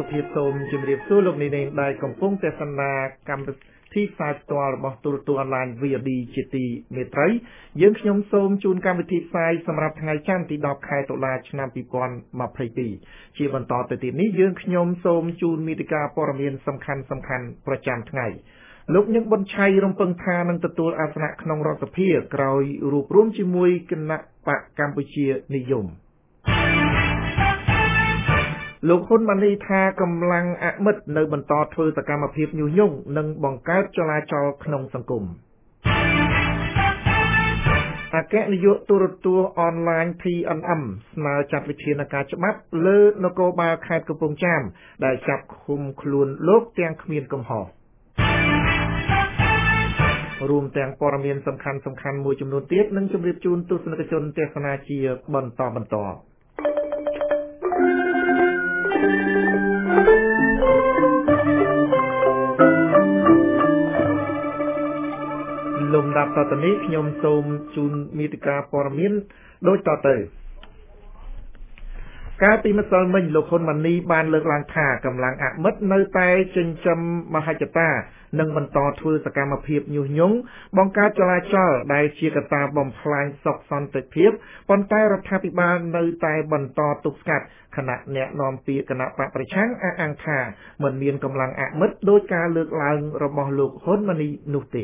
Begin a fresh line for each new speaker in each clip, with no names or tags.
ភាពសូមជម្រាបសួរលោកនាងដែលកំពុងទេសនាកម្មវិធីផ្សាយផ្ទាល់របស់ទូរទស្សន៍អនឡាញ VOD ជាទីមេត្រីយើងខ្ញុំសូមជូនកម្មវិធីផ្សាយសម្រាប់ថ្ងៃច័ន្ទទី10ខែតុលាឆ្នាំ2022ជាបន្តទៅទៀតនេះយើងខ្ញុំសូមជូនមេតិការព័ត៌មានសំខាន់ប្រចាំថ្ងៃលោកញឹកប៊ុនឆៃរំពឹងថានឹងទទួលអាសនៈក្នុងរដ្ឋសភាក្រោយរួបរวมជាមួយគណៈបកកម្ពុជានិយមលោកហ៊ុនម៉ាណីថាកម្លាំងអមិតនៅបន្តធ្វើសកម្មភាពញុះញង់និងបង្កើតចលាចលក្នុងសង្គមអគ្គនាយកទូរទស្សន៍អនឡាញ PNM ស្នើចាត់វិធានការច្បាប់លើនគរបាលខេត្តកំពង់ចាមដែលចាប់ឃុំខ្លួនលោកទាំងគ្មានកំហុសរួមទាំងព័ត៌មានសំខាន់មួយចំនួនទៀតនឹងជម្រាបជូនទស្សនិកជនទេសនាជាបន្តលំដាប់តទៅនេះខ្ញុំសូមជូនមេតិការព័ត៌មានដូចតទៅកាលពីម្សិលមិញលោកហ៊ុនម៉ាណីបានលើកឡើងថាកម្លាំងអមិតនៅតែចិញ្ចឹមមហិច្ឆតានិងបន្តធ្វើសកម្មភាពញុះញង់បង្កើតចលាចលដែលជាកត្តាបំផ្លាញសុខសន្តិភាពប៉ុន្តែរដ្ឋាភិបាលនៅតែបន្តទប់ស្កាត់ខណៈអ្នកនាំពាក្យគណៈបកប្រឆាំងអះអាងថាមិនមានកម្លាំងអមិតដោយការលើកឡើងរបស់លោកហ៊ុនម៉ាណីនោះទេ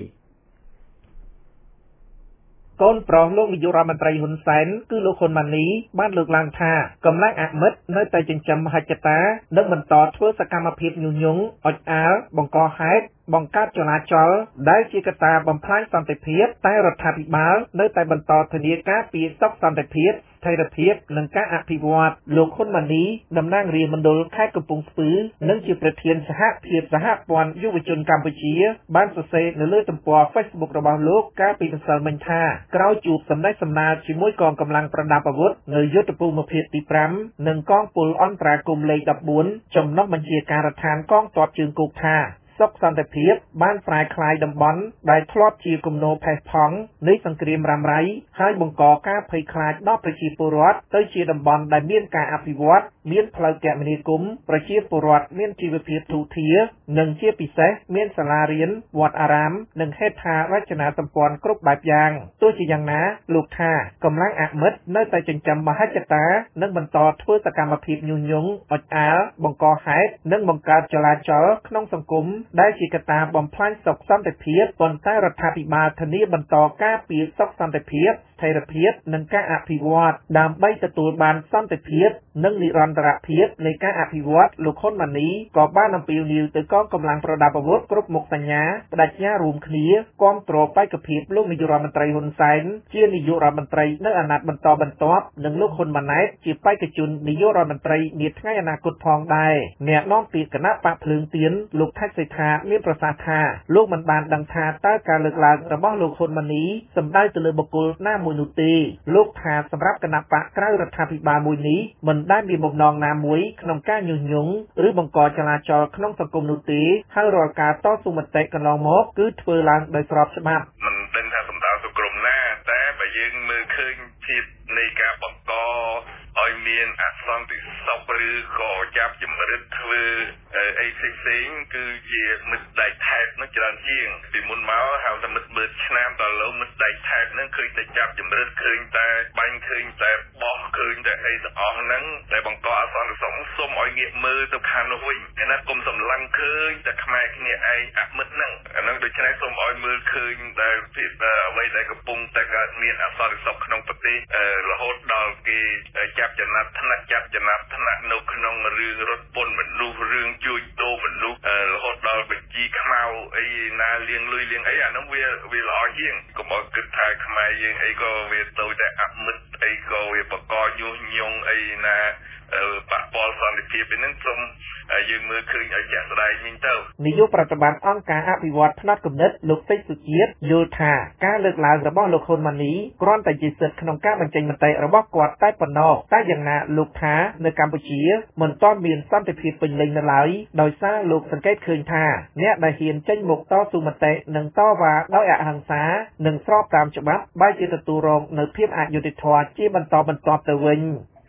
កូនប្រុសលោកនាយករដ្ឋមន្ត្រីហ៊ុនសែនគឺលោកហ៊ុនម៉ាណីបានលើកឡើងថាកម្លាំងអមិតនៅតែចិញ្ចឹមមហិច្ឆតានិងបន្តធ្វើសកម្មភាពញុះញង់អុចអាលបង្កហេតុបង្កើតចលាចលដែលជាកត្តាបំផ្លាញសន្តិភាពតែរដ្ឋាភិបាលនៅតែបន្តធានាការពារសុខសន្តិភាពស្ថិរភាពនិងការអភិវឌ្ឍលោកហ៊ុនម៉ាណីតំណាងរាជមណ្ឌលខេត្តកំពង់ស្ពឺនិងជាប្រធានសហភាពសហព័ន្ធយុវជនកម្ពុជាបានសរសេរនៅលើទំព័រ Facebook របស់លោកកាលពីម្សិលមិញថាក្រោយជួបសម្ដែងសម្ដាលជាមួយកងកម្លាំងប្រដាប់អាវុធនៅយុទ្ធភូមិភាគទី5និងកងពលអន្តរាគមន៍លេខ14ចំណុះបញ្ជាការដ្ឋានកងទ័ពជើងគោកថាសុខសន្តិភាពបានប្រែក្លាយតំបន់ដែលធ្លាប់ជាគំនរផេះផង់នៃសង្គ្រាមរ៉ាំរ៉ៃហើយបង្កការភ័យខ្លាចដល់ប្រជាពលរដ្ឋទៅជាតំបន់ដែលមានការអភិវឌ្ឍមានផ្លូវគមនាគមន៍ប្រជាពលរដ្ឋមានជីវភាពធូរធារនិងជាពិសេសមានសាលារៀនវត្តអារាមនិងហេដ្ឋារចនាសម្ព័ន្ធគ្រប់បែបយ៉ាងទោះជាយ៉ាងណាលោកថាកម្លាំងអមិតនៅតែចិញ្ចឹមមហិច្ឆតានិងបន្តធ្វើសកម្មភាពញុះញង់អុចអាលបង្កហេតុនិងបង្កើតចលាចលក្នុងសង្គមដែលជាកត្តាបំផ្លាញសុខសន្តិភាពប៉ុន្តែរដ្ឋាភិបាលធានាបន្តការពារសុខសន្តិភាពស្ថិរភាពនិងការអភិវឌ្ឍដើម្បីទទួលបានសន្តិភាពនិងនិរន្តរភាពនៃការអភិវឌ្ឍលោកហ៊ុនម៉ាណីក៏បានអំពាវនាវទៅកងកម្លាំងប្រដាប់អាវុធគ្រប់មុខសញ្ញាបដិញ្ញារួមគ្នាគាំទ្របេក្ខភាពលោកនាយករដ្ឋមន្ត្រីហ៊ុនសែនជានាយករដ្ឋមន្ត្រីនៅអាណត្តិបន្តបន្ទាប់និងលោកហ៊ុនម៉ាណែតជាបេក្ខជននាយករដ្ឋមន្ត្រីនាថ្ងៃអនាគតផងដែរអ្នកនាំពាក្យគណៈបកភ្លើងទៀនលោកថាច់សេដ្ឋាមានប្រសាសន៍ថាលោកមិនបានដឹងថាតើការលើកឡើងរបស់លោកហ៊ុនម៉ាណីសំដៅទៅលើបុគ្គលណាមួយនោះទេលោកថាសម្រាប់គណៈបកក្រៅរដ្ឋាភិបាលមួយនេះមិនដែលមានបំណងណាមួយក្នុងការញុះញង់ឬបង្កចលាចលក្នុងសង្គមនោះទេហើយរាល់ការតស៊ូមតិកន្លងមកគឺធ្វើឡើងដោយស្របច្បាប់
មិនដឹងថាសំដៅទៅក្រុមណាតែបើយើងមើលឃើញភាពនៃការបង្កឲ្យមានអសន្តិសុខឬក៏ចាប់ចម្រិតធ្វើអីផ្សេងគឺជាមិត្តដៃថែបនោះច្រើនជាងពីមុនមកហៅថាមិត្តមើលឆ្នាំដល់លោកមិត្តដៃថែបហ្នឹងឃើញតែចាប់ចម្រិតឃើញតែបាញ់ឃើញតែបោះឃើញតែអីទាំងអស់ហ្នឹងតែបង្កអសន្តិសុខសូមឲ្យងាកមើលទៅខាងនោះវិញណាកុំសម្លឹងឃើញតែខ្មែរគ្នាឯងអមិត្តហ្នឹងអាហ្នឹងដូច្នេះសូមឲ្យមើលឃើញដែលភាពអ្វីដែលកំពុងតែកើតមានអសន្តិសុខក្នុងប្រទេសរហូតដល់គេចាប់ចំណាត់ថ្នាក់នៅក្នុងរឿងរត់ពន្ធមនុស្សរឿងជួញដូរមនុស្សរហូតដល់បញ្ជីខ្មៅអីណាលៀងលុយលៀងអីអានោះវាល្អជាងកុំឲ្យគិតថាខ្មែរយើងអីក៏វាទៅតែអមិត្តអីក៏វាបកកញុះញង់អីណាប៉ះពាល់សន្តិភាពហ្នឹងសូមយើងមើលឃើញឲ្យជាក់ស្ដែងវិញទៅ
នាយកប្រតិបត្តិអង្គការអភិវឌ្ឍផ្នែកគំនិតលោកសេចសុជាតិយល់ថាការលើកឡើងរបស់លោកហ៊ុនម៉ាណីគ្រាន់តែជាសិទ្ធិក្នុងការបញ្ចេញមតិរបស់គាត់តែប៉ុណ្ណោះតែយ៉ាងណាលោកថានៅកម្ពុជាមិនទាន់មានសន្តិភាពពេញលេញនៅឡើយដោយសារលោកសង្កេតឃើញថាអ្នកដែលហ៊ានចេញមុខតស៊ូមតិនិងតវ៉ាដោយអហិង្សានិងស្របតាមច្បាប់បែរជាទទួលរងនៅភាពអយុត្តិធម៌ជាបន្តបន្ទាប់ទៅវិញ
ហ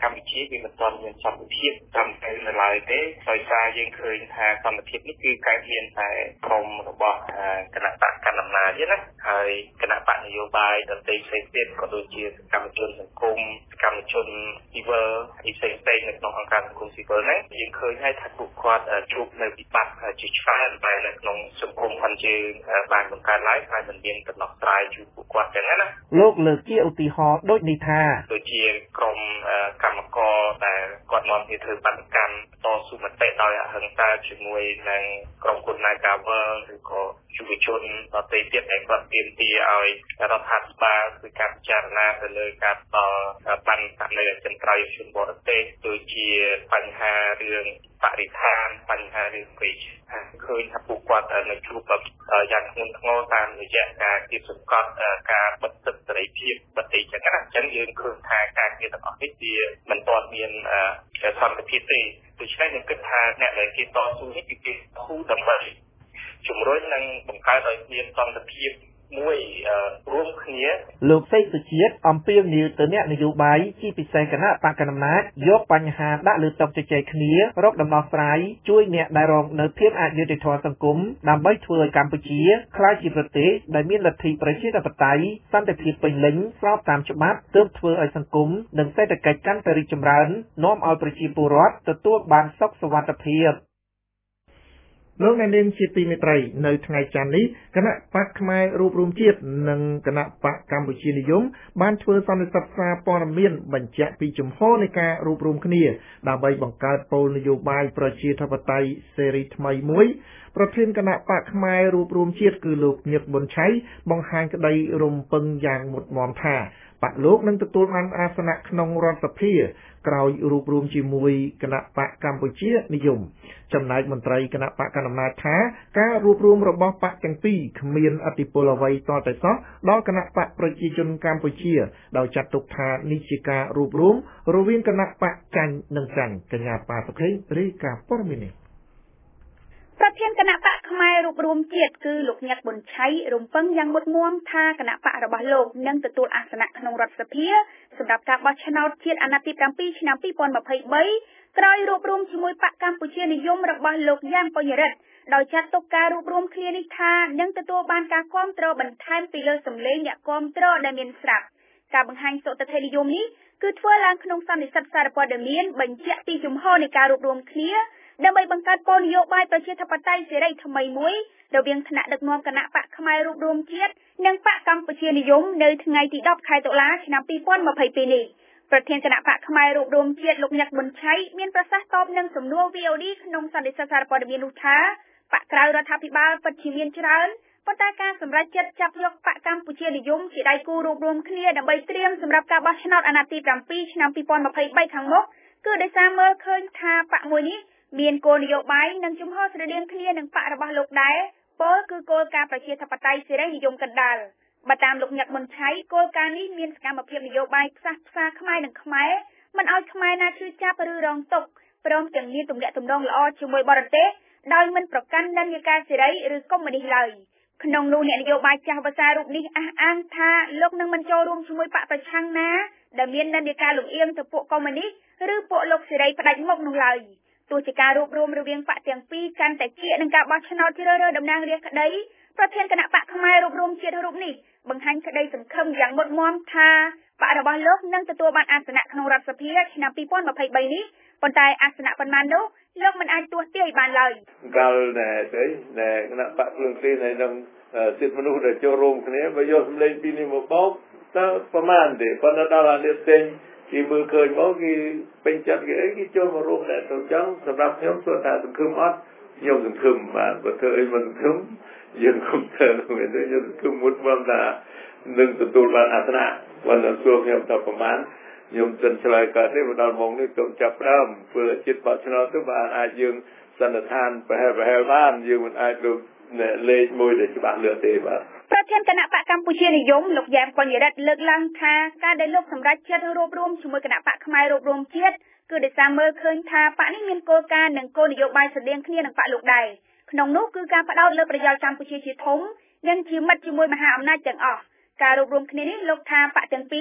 កម្ពុជាវាមិនទាន់មានសន្តិភាពតាមទៅនៅឡើយទេដោយសារយើងឃើញថាសន្តិភាពនេះគឺកើតមានតែក្រុមរបស់គណៈបកកណ្ដាលអំណាចទេណាហើយគណៈបកនយោបាយដទៃផ្សេងទៀតក៏ដូចជាសកម្មជនសង្គមសកម្មជនស៊ីវិលផ្សេងៗនៅក្នុងអង្គការសង្គមស៊ីវិលហ្នឹងយើងឃើញហើយថាពួកគាត់ជួបនៅវិបត្តិជាច្រើនតែនៅក្នុងសង្គមផងយើងបានបង្កើតឡើងហើយមិនមានដំណោះស្រាយជួយពួកគាត់ចឹងណា
លោកលើកជាឧទាហរណ៍ដូចនេះថា
ដូចជាក្រុមកម្មករដែលគាត់នាំគ្នាធ្វើបាតកម្មតស៊ូមតិដោយអហិង្សាជាមួយនឹងក្រុមហ៊ុន Nagavel ឬក៏យុវជនដទៃទៀតដែលគាត់ទាមទារឲ្យរដ្ឋាភិបាលធ្វើការពិចារណាទៅលើការបាននៅអចិន្ត្រៃយ៍ជនបរទេសដូចជាបញ្ហារឿងបរិស្ថានបញ្ហារឿងព្រៃឈើឃើញថាពួកគាត់នៅជួបយ៉ាងធ្ងន់ធ្ងរតាមរយៈការគៀបសង្កត់ការបិទសិទ្ធិសេរីភាពបទចឹងណាអញ្ចឹងយើងឃើញថាការងារទាំងអស់នេះវាមិនទាន់មានសន្តិភាពទេដូច្នេះខ្ញុំគិតថាអ្នកដែលគេតស៊ូនេះគឺគេស៊ូដើម្បីជំរុញនិងបង្កើតឲ្យមានសន្តិភាពមួយរួមគ្នា
លោកសេកសុជាតិអំពាវនាវទៅអ្នកនយោបាយជាពិសេសគណៈបកកណ្ដាលអំណាចយកបញ្ហាដាក់លើតុជជែកគ្នារកដំណោះស្រាយជួយអ្នកដែលរងនៅភាពអយុត្តិធម៌សង្គមដើម្បីធ្វើឲ្យកម្ពុជាក្លាយជាប្រទេសដែលមានលទ្ធិប្រជាធិបតេយ្យសន្តិភាពពេញលេញស្របតាមច្បាប់ទើបធ្វើឲ្យសង្គមនិងសេដ្ឋកិច្ចកាន់តែរីកចម្រើននាំឲ្យប្រជាពលរដ្ឋទទួលបានសុខសុវត្ថិភាពលោកអ្នកនាងជាទីមេត្រីនៅថ្ងៃច័ន្ទនេះគណៈបកផ្នែករួបរวมជាតិនិងគណៈបកកម្ពុជានិយមបានធ្វើសន្និសីទសារព័ត៌មានបញ្ជាក់ពីជំហរនៃការរួបរวมគ្នាដើម្បីបង្កើតគោលនយោបាយប្រជាធិបតេយ្យសេរីថ្មីមួយប្រធានគណៈបកផ្នែករួបរวมជាតិគឺលោកញឹកប៊ុនឆៃបង្ហាញក្តីរំពឹងយ៉ាងមុតមមថាបកលោកនឹងទទួលបានអាសនៈក្នុងរដ្ឋសភាក្រោយរួបរวมជាមួយគណៈបកកម្ពុជានិយមចំណែកមន្ត្រីគណៈបកកណ្ដាលអំណាចថាការរួបរวมរបស់បកទាំងពីរគ្មានឥទ្ធិពលអ្វីតតែសោះដល់គណៈបកប្រជាជនកម្ពុជាដោយចាត់ទុកថានេះជាការរួបរวมរវាងគណៈបកចាញ់និងចាញ់កញ្ញាប៉ាសុខេងរាយការណ៍ព័ត៌មាននេះ
ប្រធានគណៈបកផ្នែករួបរวมជាតិគឺលោកញឹកប៊ុនឆៃរំពឹងយ៉ាងមុតមមថាគណៈបករបស់លោកនឹងទទួលអាសនៈក្នុងរដ្ឋសភាសម្រាប់ការបោះឆ្នោតជាតិអាណត្តិទី7ឆ្នាំ2023ក្រោយរួបរวมជាមួយបកកម្ពុជានិយមរបស់លោកយ៉ាងពេញរិទ្ធដោយចាត់ទុកការរួបរวมគ្នានេះថានឹងទទួលបានការគាំទ្របន្ថែមពីលើសម្លេងអ្នកគាំទ្រដែលមានស្រាប់ការបង្ហាញសុទិដ្ឋិនិយមនេះគឺធ្វើឡើងក្នុងសន្និសីទសារព័ត៌មានបញ្ជាក់ពីជំហរនៃការរួបរวมគ្នាដើម្បីបង្កើតគោលនយោបាយប្រជាធិបតេយ្យសេរីថ្មីមួយរវាងថ្នាក់ដឹកនាំគណៈបកផ្នែករួបរวมជាតិនិងបកកម្ពុជានិយមនៅថ្ងៃទី10ខែតុលាឆ្នាំ2022នេះប្រធានគណៈបកផ្នែករួបរวมជាតិលោកញឹកប៊ុនឆៃមានប្រសាសន៍តបនឹងសំណួរ VOD ក្នុងសន្និសីទសារព័ត៌មាននោះថាបកក្រៅរដ្ឋាភិបាលពិតជាមានច្រើនប៉ុន្តែការសម្រេចចិត្តចាប់យកបកកម្ពុជានិយមជាដៃគូរួបរวมគ្នាដើម្បីត្រៀមសម្រាប់ការបោះឆ្នោតអាណត្តិទី7ឆ្នាំ2023ខាងមុខគឺដោយសារមើលឃើញថាបកមួយនេះមានគោលនយោបាយនិងជំហរស្រដៀងគ្នានឹងបករបស់លោកដែរពោលគឺគោលការណ៍ប្រជាធិបតេយ្យសេរីនិយមកណ្ដាលបើតាមលោកញឹកប៊ុនឆៃគោលការណ៍នេះមានសកម្មភាពនយោបាយផ្សះផ្សាខ្មែរនិងខ្មែរមិនឲ្យខ្មែរណាឈឺចាប់ឬរងទុក្ខព្រមទាំងមានទំនាក់ទំនងល្អជាមួយបរទេសដោយមិនប្រកាន់និន្នាការសេរីឬកុម្មុយនីសឡើយក្នុងនោះអ្នកនយោបាយចាស់ភាសារូបនេះអះអាងថាលោកនឹងមិនចូលរួមជាមួយបកប្រឆាំងណាដែលមាននិន្នាការលំអៀងទៅពួកកុម្មុយនីសឬពួកលោកសេរីផ្ដាច់មុខនោះឡើយទោះជាការរួបរวมរវាងបកទាំងពីរកាន់តែគៀកនឹងការបោះឆ្នោតជ្រើសរើសតំណាងរាស្ត្រក្តីប្រធានគណៈបកផ្នែករួបរวมជាតិរូបនេះបង្ហាញក្តីសង្ឃឹមយ៉ាងមុតមមថាបករបស់លោកនឹងទទួលបានអាសនៈក្នុងរដ្ឋសភាឆ្នាំ2023នេះប៉ុន្តែអាសនៈប៉ុន្មាននោះលោកមិនអាចទស្សន៍ទាយបានឡើយ
កាលដែលគណៈបកភ្លើងទីនៅក្នុងសិទ្ធិមនុស្សដែលចូលរួមគ្នាបើយកសម្លេងពីនេះមកបោកតើប្រមាណទេប៉ុន្តែដល់អានេះផ្សេងគេមើលឃើញមកគេពេញចិត្តគេអីគេចូលមករួមតែទៅចឹងសម្រាប់ខ្ញុំគាត់ថាសង្ឃឹមអត់ខ្ញុំសង្ឃឹមបាទបើធ្វើអីមិនសង្ឃឹមយើងគុំទៅមានតែយើងសង្ឃឹមមុតមកថានឹងទទួលបានអាសនៈวันนั้นសួរខ្ញុំថាប្រមាណខ្ញុំមិនឆ្លើយកើតទេដល់ម៉ោងនេះខ្ញុំចាប់ដើមធ្វើចិត្តបោះឆ្នោតទៅបានអាចយើងសន្និដ្ឋានប្រហែលបានយើងមិនអាចលើកលេខមួយដែលច្បាស់លាស់ទេបាទ
ប្រធានគណៈបកកម្ពុជានិយមលោកយ៉ែមកុញរិទ្ធលើកឡើងថាការដែលលោកសម្រេចចិត្តរួបរวมជាមួយគណៈបកផ្នែករួបរวมជាតិគឺដោយសារមើលឃើញថាបកនេះមានគោលការណ៍និងគោលនយោបាយស្រដៀងគ្នានឹងបកលោកដែរក្នុងនោះគឺការផ្ដោតលើប្រយោជន៍កម្ពុជាជាធំនិងជាមិត្តជាមួយមហាអំណាចទាំងអស់ការរួបរวมគ្នានេះលោកថាបកទាំងពីរ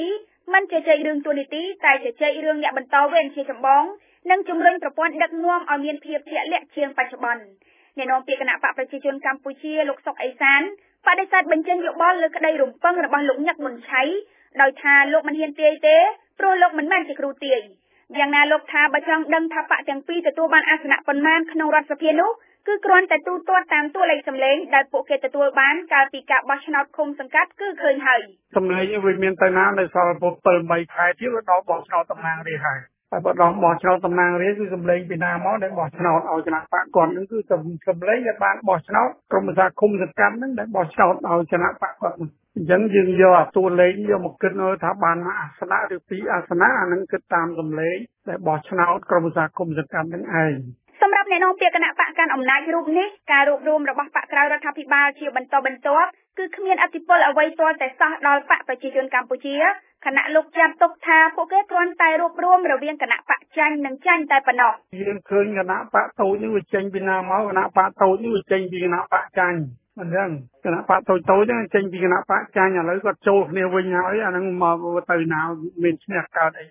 មិនជជែករឿងទូនីតិតែជជែករឿងអ្នកបន្តវេនជាចម្បងនិងជំរុញប្រព័ន្ធដឹកនាំឲ្យមានភាពជាក់លាក់ជាងបច្ចុប្បន្នអ្នកនាំពាក្យគណៈបកប្រជាជនកម្ពុជាលោកសុកអេសានបដិសេធបញ្ចេញយោបល់លើក្តីរំពឹងរបស់លោកញឹកប៊ុនឆៃដោយថាលោកមិនហ៊ានទាយទេព្រោះលោកមិនមែនជាគ្រូទាយយ៉ាងណាលោកថាបើចង់ដឹងថាបកទាំងពីរទទួលបានអាសនៈប៉ុន្មានក្នុងរដ្ឋសភានោះគឺគ្រាន់តែទូទាត់តាមតួលេខសម្លេងដែលពួកគេទទួលបានកាលពីការបោះឆ្នោតឃុំសង្កាត់គឺឃើញហើយ
សម្លេងវាមានទៅណានៅសល់7-8ខែទៀតដល់បោះឆ្នោតតំណាងរាស្ត្រហើយហើយបើដល់បោះឆ្នោតតំណាងរាស្ត្រគឺសម្លេងពីណាមកដែលបោះឆ្នោតឲ្យគណៈបកគាត់នឹងគឺសម្លេងដែលបានបោះឆ្នោតក្រុមប្រឹក្សាឃុំសង្កាត់នឹងដែលបោះឆ្នោតឲ្យគណៈបកគាត់អញ្ចឹងយើងយកអាតួលេខយកមកគិតថាបានអាសនៈឬ2អាសនៈអានឹងគិតតាមសម្លេងដែលបោះឆ្នោតក្រុមប្រឹក្សាឃុំសង្កាត់នឹងឯង
សម្រាប់អ្នកនាំពាក្យគណៈបកកាន់អំណាចរូបនេះការរួបរวมរបស់បកក្រៅរដ្ឋាភិបាលជាបន្តបន្ទាប់គឺគ្មានអធិបុលអ្វីទាល់តែសោះដល់បកប្រជាជនកម្ពុជាគណៈលោកចាត់ទុកថាពួកគេគ្រាន់តែរួបរวมរវាងគណៈបកចាញ់និងចាញ់តែប៉ុណ្ណោះ
យើងឃើញគណៈបកតូចនេះវាចេញពីណាមកគណៈបកតូចនេះវាចេញពីគណៈបកចាញ់អញ្ចឹងគណៈបកតូចហ្នឹងចេញពីគណៈបកចាញ់ឥឡូវគាត់ចូលគ្នាវិញហើយអាហ្នឹងមកទៅណាមានឈ្នះកើតអី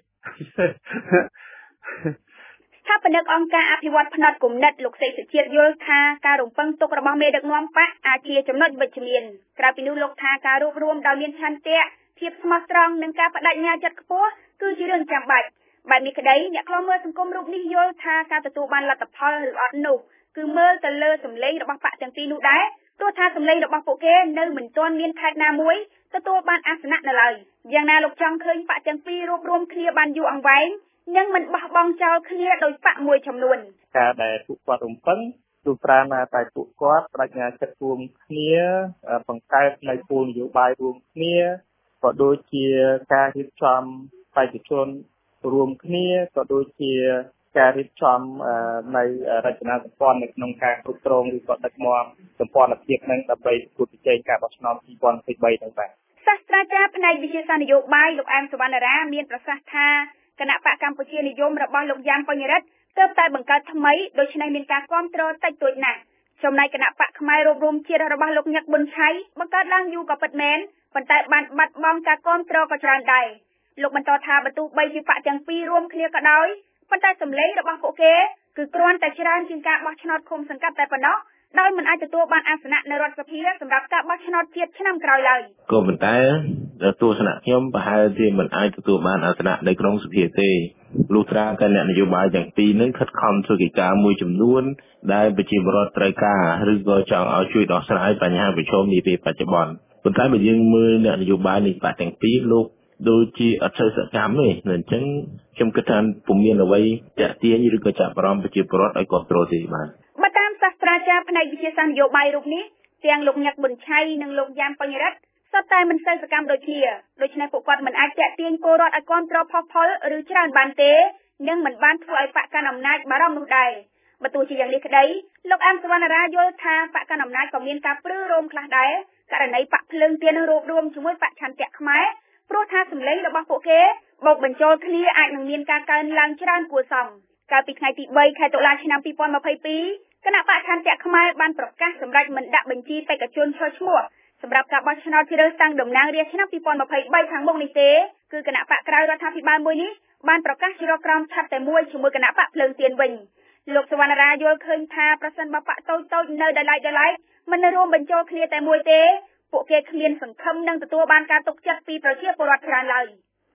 ស្ថាបនិកអង្គការអភិវឌ្ឍផ្នែកគំនិតលោកសេកសុជាតិយល់ថាការរំពឹងទុករបស់មេដឹកនាំបកអាចជាចំណុចវិជ្ជមានក្រៅពីនោះលោកថាការរួបរวมដោយមានឆន្ទៈភាពស្មោះត្រង់និងការបដិញ្ញាចិត្តខ្ពស់គឺជារឿងចាំបាច់បែបនេះក្តីអ្នកខ្លំមើលសង្គមរូបនេះយល់ថាការទទួលបានលទ្ធផលឬអត់នោះគឺមើលទៅលើសម្លេងរបស់បកទាំងពីរនោះដែរព្រោះថាសម្លេងរបស់ពួកគេនៅមិនទាន់មានខេត្តណាមួយទទួលបានអាសនៈនៅឡើយយ៉ាងណាលោកចង់ឃើញបកទាំងពីររួបរวมគ្នាបានយូរអង្វែងនិងមិនបោះបង់ចោលគ្នាដោយបកមួយចំនួន
ការដែលពួកគាត់រំពឹងទូប្រាណាតែពួកគាត់បញ្ញាចិត្តរួមគ្នាបង្កើតនៅគោលនយោបាយរួមគ្នាក៏ដូចជាការរៀបចំបេក្ខជនរួមគ្នាក៏ដូចជាការរៀបចំនៅរចនាសម្ព័ន្ធនៅក្នុងការគ្រប់គ្រងឬក៏ដឹកនាំសម្ព័ន្ធភាពនឹងដើម្បីប្រកួតប្រជែងការបោះឆ្នោត2023នឹងបាទ
សាស្ត្រាចារ្យផ្នែកវិទ្យាសាស្ត្រនយោបាយលោកអែមសុវណ្ណរាមានប្រសាសន៍ថាគណៈបកកម្ពុជានិយមរបស់លោកយ៉ាំបញ្ញរិទ្ធទើបតែបង្កើតថ្មីដូច្នេះមានការគាំទ្រតិចតួចណាស់ចំណែកគណៈបកខ្មែររួបរวมជាតិរបស់លោកញឹកប៊ុនឆៃបង្កើតឡើងយូរក៏ពិតមែនប៉ុន្តែបានបាត់បង់ការគាំទ្រក៏ច្រើនដែរលោកបន្តថាបើទោះបីជាបកទាំងពីររួមគ្នាក៏ដោយប៉ុន្តែសម្លេងរបស់ពួកគេគឺគ្រាន់តែច្រើនជាងការបោះឆ្នោតឃុំសង្កាត់តែប៉ុណ្ណោះដោយមិនអាចទទួលបានអាសនៈនៅរដ្ឋសភាសម្រាប់ការបោះឆ្នោតជាតិឆ្នាំក្រោយឡើយ
ក៏ប៉ុន្តែទស្សនៈខ្ញុំប្រហែលជាមិនអាចទទួលបានអាសនៈនៅក្នុងសភាទេលុះត្រាតែអ្នកនយោបាយទាំងពីរនឹងខិតខំធ្វើកិច្ចការមួយចំនួនដែលប្រជាពលរដ្ឋត្រូវការឬក៏ចង់ឲ្យជួយដោះស្រាយបញ្ហាប្រឈមនាពេលបច្ចុប្បន្នប៉ុន្តែបើយើងមើលអ្នកនយោបាយនៃបកទាំងពីរលោកដូចជាអត់សូវសកម្មទេអញ្ចឹងខ្ញុំគិតថាពុំមានអ្វីតាក់ទាញឬក៏ចាប់អារម្មណ៍ប្រជាពលរដ្ឋឲ្យគ្រប់គ្រងទេបាទ
បើតាមសាស្ត្រាចារ្យផ្នែកវិទ្យាសាស្ត្រនយោបាយរូបនេះទាំងលោកញឹកប៊ុនឆៃនិងលោកយ៉ាំបញ្ញរិទ្ធសុទ្ធតែមិនសូវសកម្មដូចគ្នាដូច្នេះពួកគាត់មិនអាចតាក់ទាញពលរដ្ឋឲ្យគ្រប់គ្រងផុសផុលឬច្រើនបានទេនិងមិនបានធ្វើឲ្យបកកណ្ដាលអំណាចបារម្ភនោះដែរបើទោះជាយ៉ាងនេះក្តីលោកអែមសុវណ្ណរាយល់ថាបកកណ្ដាលអំណាចក៏មានការព្រឺរោមខ្លះដែរករណីបកភ្លើងទៀននឹងរួបរวมជាមួយបកឆន្ទៈខ្មែរព្រោះថាសម្លេងរបស់ពួកគេបូកបញ្ចូលគ្នាអាចនឹងមានការកើនឡើងច្រើនគួរសមកាលពីថ្ងៃទី3ខែតុលាឆ្នាំ2022គណៈបកឆន្ទៈខ្មែរបានប្រកាសសម្រេចមិនដាក់បញ្ជីបេក្ខជនចូលឈ្មោះសម្រាប់ការបោះឆ្នោតជ្រើសតាំងតំណាងរាស្ត្រឆ្នាំ2023ខាងមុខនេះទេគឺគណៈបកក្រៅរដ្ឋាភិបាលមួយនេះបានប្រកាសជ្រកក្រោមឆ័ត្រតែមួយជាមួយគណៈបកភ្លើងទៀនវិញលោកសុវណ្ណរាយល់ឃើញថាប្រសិនបើបកតូចៗនៅដដែលមិនរួមបញ្ចូលគ្នាតែមួយទេពួកគេគ្មានសង្ឃឹមនឹងទទួលបានការទុកចិត្តពីប្រជាពលរដ្ឋច្រើនឡើយ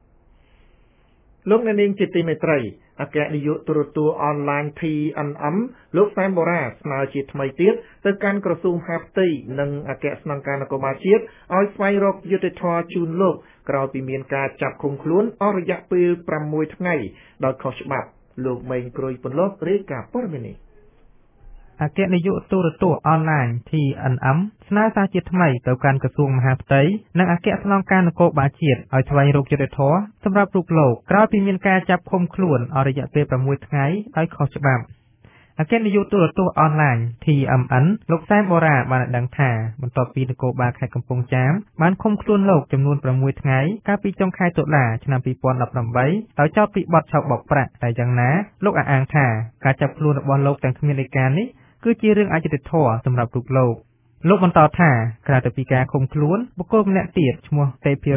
លោកអ្នកនាងជាទីមេត្រីអគ្គនាយកទូរទស្សន៍អនឡាញ TNM លោកសែមបូរ៉ាស្នើជាថ្មីទៀតទៅកាន់ក្រសួងមហាផ្ទៃនិងអគ្គស្នងការនគរបាលជាតិឲ្យស្វែងរកយុត្តិធម៌ជូនលោកក្រោយពីមានការចាប់ឃុំខ្លួនអស់រយៈពេល6ថ្ងៃដោយខុសច្បាប់លោកមេងក្រួយពន្លករាយការណ៍ព័ត៌មាននេះ
អគ្គនាយកទូរទស្សន៍អនឡាញ TNM ស្នើសារជាថ្មីទៅកាន់ក្រសួងមហាផ្ទៃនិងអគ្គស្នងការនគរបាលជាតិឲ្យស្វែងរកយុត្តិធម៌សម្រាប់រូបលោកក្រោយពីមានការចាប់ឃុំខ្លួនអស់រយៈពេល6ថ្ងៃដោយខុសច្បាប់អគ្គនាយកទូរទស្សន៍អនឡាញ TMN លោកសែមបូរ៉ាបានដឹងថាបន្ទាប់ពីនគរបាលខេត្តកំពង់ចាមបានឃុំខ្លួនលោកចំនួន6ថ្ងៃកាលពីចុងខែតុលាឆ្នាំ2018ដោយចោទពីបទឆោបបោកប្រាក់តែយ៉ាងណាលោកអះអាងថាការចាប់ខ្លួនរបស់លោកទាំងគ្មានឯកានេះគឺជារឿងអយុត្តិធម៌សម្រាប់រូបលោកបន្តថាក្រៅពីការឃុំខ្លួនបុគ្គលម្នាក់ទៀតឈ្មោះទេពភិរម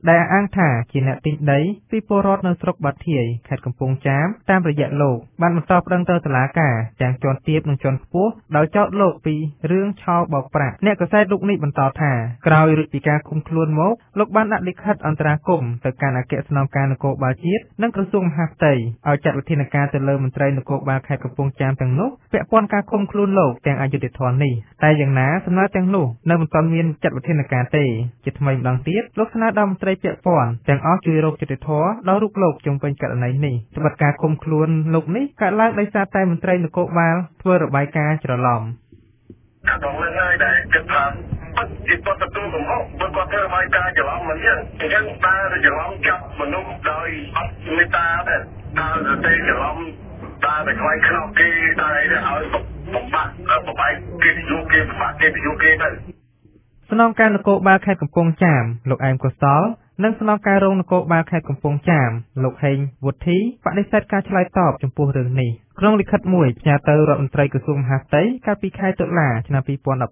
ដែលអាងថាជាអ្នកទិញដីពីពលរដ្ឋនៅស្រុកបាធាយខេត្តកំពង់ចាមតាមរយៈលោកបានបន្តប្តឹងទៅតុលាការទាំងជាន់ទាបនិងជាន់ខ្ពស់ដោយចោទលោកពីរឿងឆោបោកប្រាក់អ្នកកសែតលោកនេះបន្តថាក្រោយរួចពីការឃុំខ្លួនមកលោកបានដាក់លិខិតអន្តរាគមន៍ទៅកាន់អគ្គស្នងការនគរបាលជាតិនិងក្រសួងមហាផ្ទៃឲ្យចាត់វិធានការទៅលើមន្ត្រីនគរបាលខេត្តកំពង់ចាមទាំងនោះពាក់ព័ន្ធការឃុំខ្លួនលោកទាំងអយុត្តិធម៌នេះតែយ៉ាងណាសំណើទាំងនោះនៅមិនទាន់មានចាត់វិធានការទេជាថ្មីម្ដងទៀតលោកស្នើដល់មន្ត្រីពាក់ព័ន្ធទាំងអស់ជួយរកយុត្តិធម៌ដល់រូបលោកជុំវិញករណីនេះត្បិតការឃុំខ្លួនលោកនេះកើតឡើងដោយសារតែមន្ត្រីនគរបាលធ្វើរបាយការណ៍ច្រឡំ
ដល់ហើយដែលគិតថាជាបទទទួលកំហុសបើគាត់ធ្វើឲ្យការច្រឡំមិនយ៉ាងអញ្ចឹងតែច្រឡំចាប់មនុស្សដោយអត់មេត្តាដែរតែតែច្រឡំតែខ្លាយខ្នោគេតែឲ្យបំបាក់គេទៅយកគេបំបាក់គេទៅយកគេទៅ
ស្នងការនគរបាលខេត្តកំពង់ចាមលោកអែមកុសលនិងស្នងការរងនគរបាលខេត្តកំពង់ចាមលោកហេងវុធីបដិសេធការឆ្លើយតបចំពោះរឿងនេះក្នុងលិខិតមួយផ្ញើទៅរដ្ឋមន្ត្រីក្រសួងមហាផ្ទៃកាលពីខែតុលាឆ្នាំ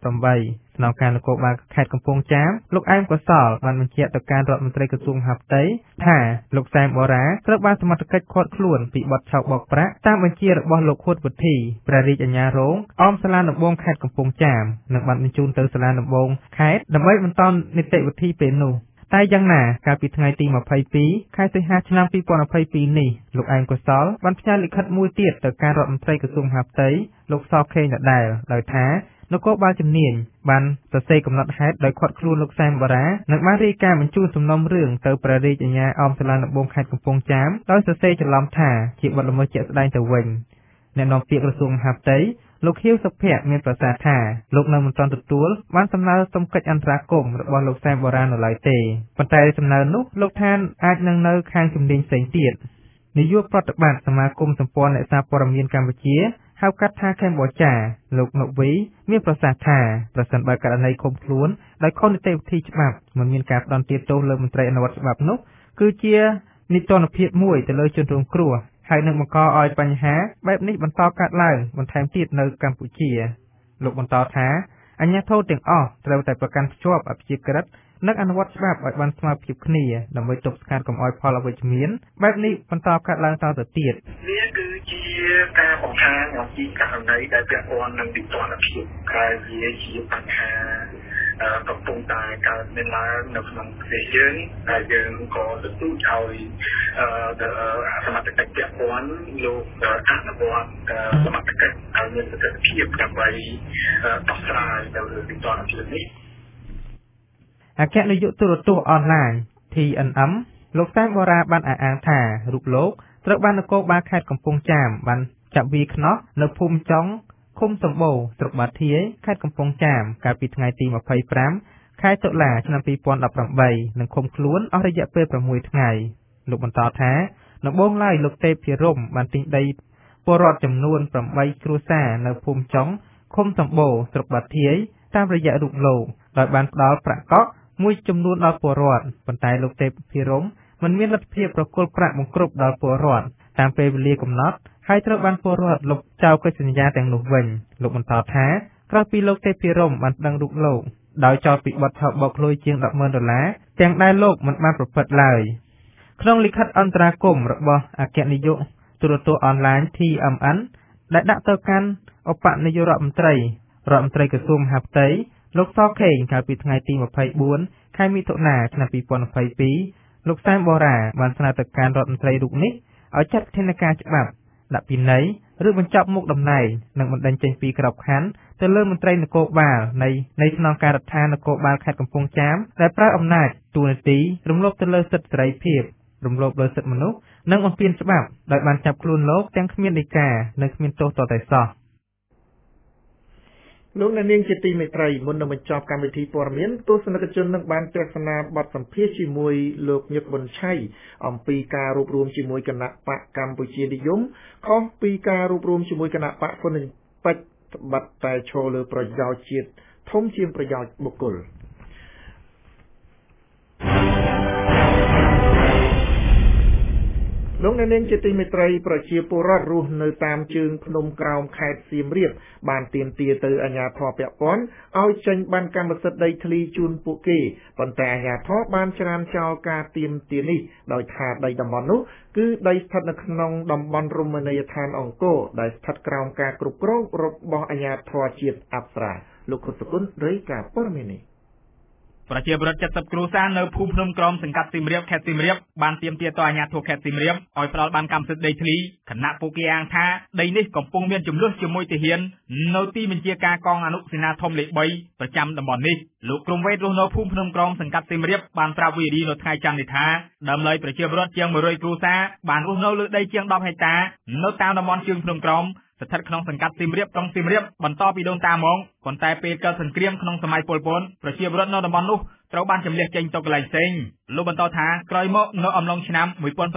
2018ស្នងការនគរបាលខេត្តកំពង់ចាមលោកអែមកុសលបានបញ្ជាក់ទៅកាន់រដ្ឋមន្ត្រីក្រសួងមហាផ្ទៃថាលោកសែមបូរ៉ាត្រូវបានសមត្ថកិច្ចឃាត់ខ្លួនពីបទឆោបបោកប្រាក់តាមបញ្ជារបស់លោកហួតវុធីព្រះរាជអាជ្ញារងអមសាលាដំបងខេត្តកំពង់ចាមនិងបានបញ្ជូនទៅសាលាដំបងខេត្តដើម្បីបន្តនីតិវិធីពេលនោះតែយ៉ាងណាកាលពីថ្ងៃទី22ខែសីហាឆ្នាំ2022នេះលោកអែមកុសលបានផ្ញើលិខិតមួយទៀតទៅកាន់រដ្ឋមន្ត្រីក្រសួងមហាផ្ទៃលោកសខេងដដែលដោយថានគរបាលជំនាញបានសរសេរកំណត់ហេតុដោយឃាត់ខ្លួនលោកសែមបូរ៉ានិងបានរាយការណ៍បញ្ជូនសំណុំរឿងទៅព្រះរាជអាជ្ញាអមសាលាដំបងខេត្តកំពង់ចាមដោយសរសេរច្រឡំថាជាបទល្មើសជាក់ស្ដែងទៅវិញអ្នកនាំពាក្យក្រសួងមហាផ្ទៃលោកខៀវសុភ័ក្រមានប្រសាសន៍ថាលោកនៅមិនទាន់ទទួលបានសំណើសុំកិច្ចអន្តរាគមន៍របស់លោកសែមបូរ៉ានៅឡើយទេប៉ុន្តែសំណើនោះលោកថាអាចនឹងនៅខាងជំនាញផ្សេងទៀតនាយកប្រតិបត្តិសមាគមសម្ព័ន្ធអ្នកសារព័ត៌មានកម្ពុជាហៅកាត់ថាកម្ពុជាលោកនុវីមានប្រសាសន៍ថាប្រសិនបើករណីឃុំខ្លួនដោយខុសនីតិវិធីច្បាប់មិនមានការផ្ដន្ទាទោសលើមន្ត្រីអនុវត្តច្បាប់នោះគឺជានីតិរដ្ឋភាពមួយទៅលើជនរងគ្រោះហើយនឹងបង្កឲ្យបញ្ហាបែបនេះបន្តកើតឡើងបន្ថែមទៀតនៅកម្ពុជាលោកបន្តថាអាជ្ញាធរទាំងអស់ត្រូវតែប្រកាន់ខ្ជាប់អព្យាក្រឹតនិងអនុវត្តច្បាប់ឲ្យបានស្មើភាពគ្នាដើម្បីទប់ស្កាត់កុំឲ្យផលអវិជ្ជមានបែបនេះបន្តកើតឡើងតទៅទៀត
វាគឺជាការបង្ហាញអំពីករណីដែលពាក់ព័ន្ធនឹងនីតិរដ្ឋភាពហើយវាជាបញ្ហាកំពុងតែកើតមានឡើងនៅក្នុងប្រទេសយើងហើយយើងក៏ទទូចឲ្យសមត្ថកិច្ចពាក់ព័ន្ធលោកអនុវត្តសមត្ថកិច្ចឲ្យមានប្រសិទ្ធភាពដើម្បីដោះស្រាយទៅលើនីតិរដ្ឋភាពនេះ
អគ្គនាយកទូរទស្សន៍អនឡាញ TNM លោកសែមបូរ៉ាបានអះអាងថារូបលោកត្រូវបាននគរបាលខេត្តកំពង់ចាមបានចាប់វាយខ្នោះនៅភូមិចុងឃុំសម្បូរស្រុកបាធាយខេត្តកំពង់ចាមកាលពីថ្ងៃទី25ខែតុលាឆ្នាំ2018និងឃុំខ្លួនអស់រយៈពេល6ថ្ងៃលោកបន្តថាដំបូងឡើយលោកទេពភិរមបានទិញដីពលរដ្ឋចំនួន8គ្រួសារនៅភូមិចុងឃុំសម្បូរស្រុកបាធាយតាមរយៈរូបលោកដោយបានផ្ដល់ប្រាក់កក់មួយចំនួនដល់ពលរដ្ឋប៉ុន្តែលោកទេពភិរមមិនមានលទ្ធភាពប្រគល់ប្រាក់បង្គ្រប់ដល់ពលរដ្ឋតាមពេលវេលាកំណត់ហើយត្រូវបានពលរដ្ឋលុបចោលកិច្ចសន្យាទាំងនោះវិញលោកបន្តថាក្រោយពីលោកទេពភិរមបានប្តឹងរូបលោកដោយចោទពីបទឆោបបោកលុយជាង$10,000ទាំងដែលលោកមិនបានប្រព្រឹត្តឡើយក្នុងលិខិតអន្តរាគមន៍របស់អគ្គនាយកទូរទស្សន៍អនឡាញ TMN ដែលដាក់ទៅកាន់ឧបនាយករដ្ឋមន្ត្រីក្រសួងមហាផ្ទៃលោកសខេងកាលពីថ្ងៃទី24ខែមិថុនាឆ្នាំ2022លោកសែមបូរ៉ាបានស្នើទៅកាន់រដ្ឋមន្ត្រីរូបនេះឲ្យចាត់វិធានការច្បាប់ដាក់ពិន័យឬបញ្ចប់មុខតំណែងនិងបណ្តេញចេញពីក្របខ័ណ្ឌទៅលើមន្ត្រីនគរបាលនៃស្នងការដ្ឋាននគរបាលខេត្តកំពង់ចាមដែលប្រើអំណាចតួនាទីរំលោភទៅលើសិទ្ធិសេរីភាពរំលោភលើសិទ្ធិមនុស្សនិងបំពានច្បាប់ដោយបានចាប់ខ្លួនលោកទាំងគ្មានដីកានិងគ្មានទោសទណ្ឌតែសោះ
លោកអ្នកនាងជាទីមេត្រីមុននឹងបញ្ចប់កម្មវិធីព័ត៌មានទស្សនិកជននឹងបានទស្សនាបទសម្ភាសន៍ជាមួយលោកញឹកប៊ុនឆៃអំពីការរួបរวมជាមួយគណៈបកកម្ពុជានិយមខុសពីការរួបរวมជាមួយគណៈបកហ៊ុនប៉ិចបាត់តែឈរលើប្រយោជន៍ជាតិធំជាងប្រយោជន៍បុគ្គលលោកអ្នកនាងជាទីមេត្រីប្រជាពលរដ្ឋរស់នៅតាមជើងភ្នំក្រោមខេត្តសៀមរាបបានទាមទារទៅអាជ្ញាធរពាក់ព័ន្ធឲ្យចេញបានកម្មសិទ្ធិដីធ្លីជូនពួកគេប៉ុន្តែអាជ្ញាធរបានច្រានចោលការទាមទារនេះដោយថាដីតំបន់នោះគឺដីស្ថិតនៅក្នុងតំបន់រមណីយដ្ឋានអង្គរដែលស្ថិតក្រោមការគ្រប់គ្រងរបស់អាជ្ញាធរជាតិអប្សរាលោកខុសសុគន្ធរាយការណ៍ព័ត៌មាននេះ
ប្រជាពលរដ្ឋ70គ្រួសារនៅភូមិភ្នំក្រោមសង្កាត់សៀមរាបខេត្តសៀមរាបបានទាមទារទៅអាជ្ញាធរខេត្តសៀមរាបឲ្យផ្ដល់បានកម្មសិទ្ធិដីធ្លីខណៈពួកគេអាងថាដីនេះកំពុងមានចំនួនជាមួយទាហាននៅទីបញ្ជាការកងអនុសេនាធំលេខ3ប្រចាំតំបន់នេះលោកក្រុមវេទរស់នៅភូមិភ្នំក្រោមសង្កាត់សៀមរាបបានប្រាប់វីរីនៅថ្ងៃច័ន្ទនេះថាដើមឡើយប្រជាពលរដ្ឋជាង100គ្រួសារបានរស់នៅលើដីជាង10ហិកតានៅតាមតំបន់ជើងភ្នំក្រោមស្ថិតក្នុងសង្កាត់សៀមរាបក្រុងសៀមរាបបន្តពីដូនតាមកប៉ុន្តែពេលកើតសង្គ្រាមក្នុងសម័យប៉ុលពតប្រជាពលរដ្ឋនៅតំបន់នោះត្រូវបានចម្លៀសចេញទៅកន្លែងផ្សេងលោកបន្តថាក្រោយមកនៅអំឡុងឆ្នាំ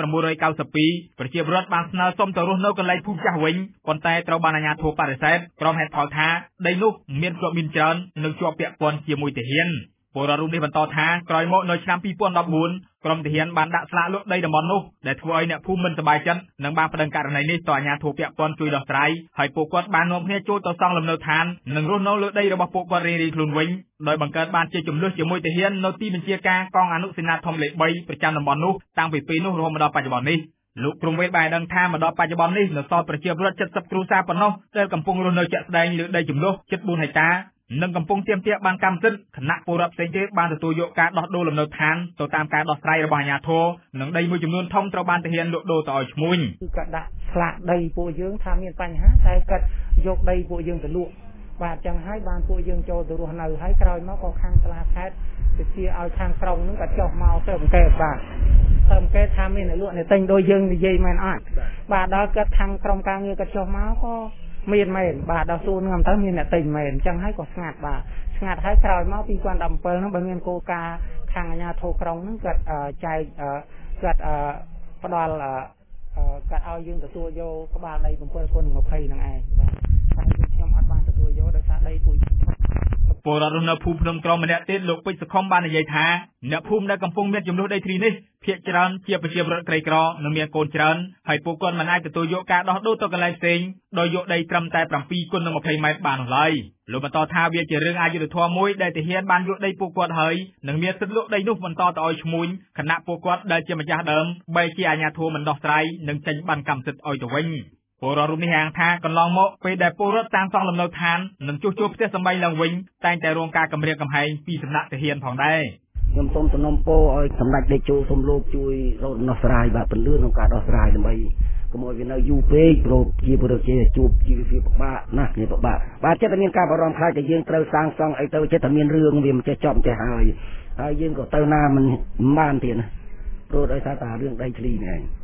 1992ប្រជាពលរដ្ឋបានស្នើសុំទៅរស់នៅកន្លែងភូមិចាស់វិញប៉ុន្តែត្រូវបានអាជ្ញាធរបដិសេធក្រុមហេតុផលថាដីនោះមានគ្រាប់មីនច្រើននិងជាប់ពាក់ព័ន្ធជាមួយទាហានពលរដ្ឋរូបនេះបន្តថាក្រោយមកនៅឆ្នាំ2014ក្រុមទាហានបានដាក់ស្លាកលក់ដីតំបន់នោះដែលធ្វើឲ្យអ្នកភូមិមិនសប្បាយចិត្តនិងបានប្តឹងករណីនេះទៅអាជ្ញាធរពាក់ព័ន្ធជួយដោះស្រាយហើយពួកគាត់បាននាំគ្នាចូលទៅសង់លំនៅឋាននិងរស់នៅលើដីរបស់ពួកគាត់រៀងៗខ្លួនវិញដោយបង្កើតបានជាចំនួនជាមួយទាហាននៅទីបញ្ជាការកងអនុសេនាធំលេខ3ប្រចាំតំបន់នោះតាំងពីពេលនោះរហូតមកដល់បច្ចុប្បន្ននេះលោកក្រុមវេទបានដឹងថាមកដល់បច្ចុប្បន្ននេះនៅសល់ប្រជាពលរដ្ឋ70គ្រួសារប៉ុណ្ណោះដែលកំពុងរស់នៅជាក់ស្ដែងលើដីចំនួនជិត4ហិកតានិងកំពុងទាមទារបានកម្មសិទ្ធិគណៈពលរដ្ឋផ្សេងទៀតបានទទួលយកការដោះដូរលំនៅឋានទៅតាមការដោះស្រាយរបស់អាជ្ញាធរនិងដីមួយចំនួនធំត្រូវបានទាហានលក់ដូរទៅឲ្យឈ្មួញ
គឺគាត់ដាក់ស្លាកដីពួកយើងថាមានបញ្ហាតែគាត់យកដីពួកយើងទៅលក់បាទចឹងហើយបានពួកយើងចូលទៅរស់នៅហើយក្រោយមកក៏ខាងសាលាខេត្តទៅជាឲ្យខាងក្រុងហ្នឹងគាត់ចុះមកទៅអង្កេតបាទទៅអង្កេតថាមានអ្នកលក់អ្នកទិញដូចយើងនិយាយមែនអត់បាទដល់គាត់ខាងក្រុមការងារគាត់ចុះមកក៏មានមែនបាទដល់សួរនឹងទៅមានអ្នកទិញមែនអញ្ចឹងហើយក៏ស្ងាត់បាទស្ងាត់ហើយក្រោយមក2017ហ្នឹងបើមានគោលការណ៍ខាងអាជ្ញាធរក្រុងហ្នឹងគាត់ចែកគាត់ផ្ដល់គាត់ឲ្យយើងទទួលយកក្បាលដី7x20ហ្នឹងឯងបាទតែខ្ញុំអត់បានទទួលយកដោយសារដីពួកខ្ញុំ
ពលរដ្ឋនៅភូមិភ្នំក្រោមម្នាក់ទៀតលោកពេជ្រសុខុមបាននិយាយថាអ្នកភូមិដែលកំពុងមានចំនួនដីធ្លីនេះភាគច្រើនជាប្រជាពលរដ្ឋក្រីក្រនិងមានកូនច្រើនហើយពួកគាត់មិនអាចទទួលយកការដោះដូរទៅកន្លែងផ្សេងដោយយកដីត្រឹមតែ7x20ម៉ែត្របាននោះឡើយលោកបន្តថាវាជារឿងអយុត្តិធម៌មួយដែលទាហានបានយកដីពួកគាត់ហើយនិងមានសិទ្ធិលក់ដីនោះបន្តទៅឲ្យឈ្មួញខណៈពួកគាត់ដែលជាម្ចាស់ដើមបែរជាអាជ្ញាធរមិនដោះស្រាយនិងចេញបានកម្មសិទ្ធិឲ្យទៅវិញពលរដ្ឋរូបនេះហាងថាកន្លងមកពេលដែលពលរដ្ឋសាងសង់លំនៅឋាននិងជួសជុលផ្ទះសម្បែងឡើងវិញតែងតែរងការគំរាមកំហែងពីសំណាក់ទាហានផងដែរ
ខ្ញុំសូមសំណូមពរឲ្យសម្ដេចតេជោសូមលោកជួយរកដំណោះស្រាយបាទពន្លឿនក្នុងការដោះស្រាយដើម្បីកុំឲ្យវានៅយូរពេកព្រោះជាពលរដ្ឋជាជួបជីវភាពពិបាកណាស់វាពិបាកបាទចិត្តតែមានការបារម្ភខ្លាចតែយើងត្រូវសាងសង់អីទៅចិត្តតែមានរឿងវាមិនចេះចប់ចេះហើយយើងក៏ទៅណាមិនបានទៀតណាព្រោះដោយសារតែរឿងដីធ្លីនេះឯង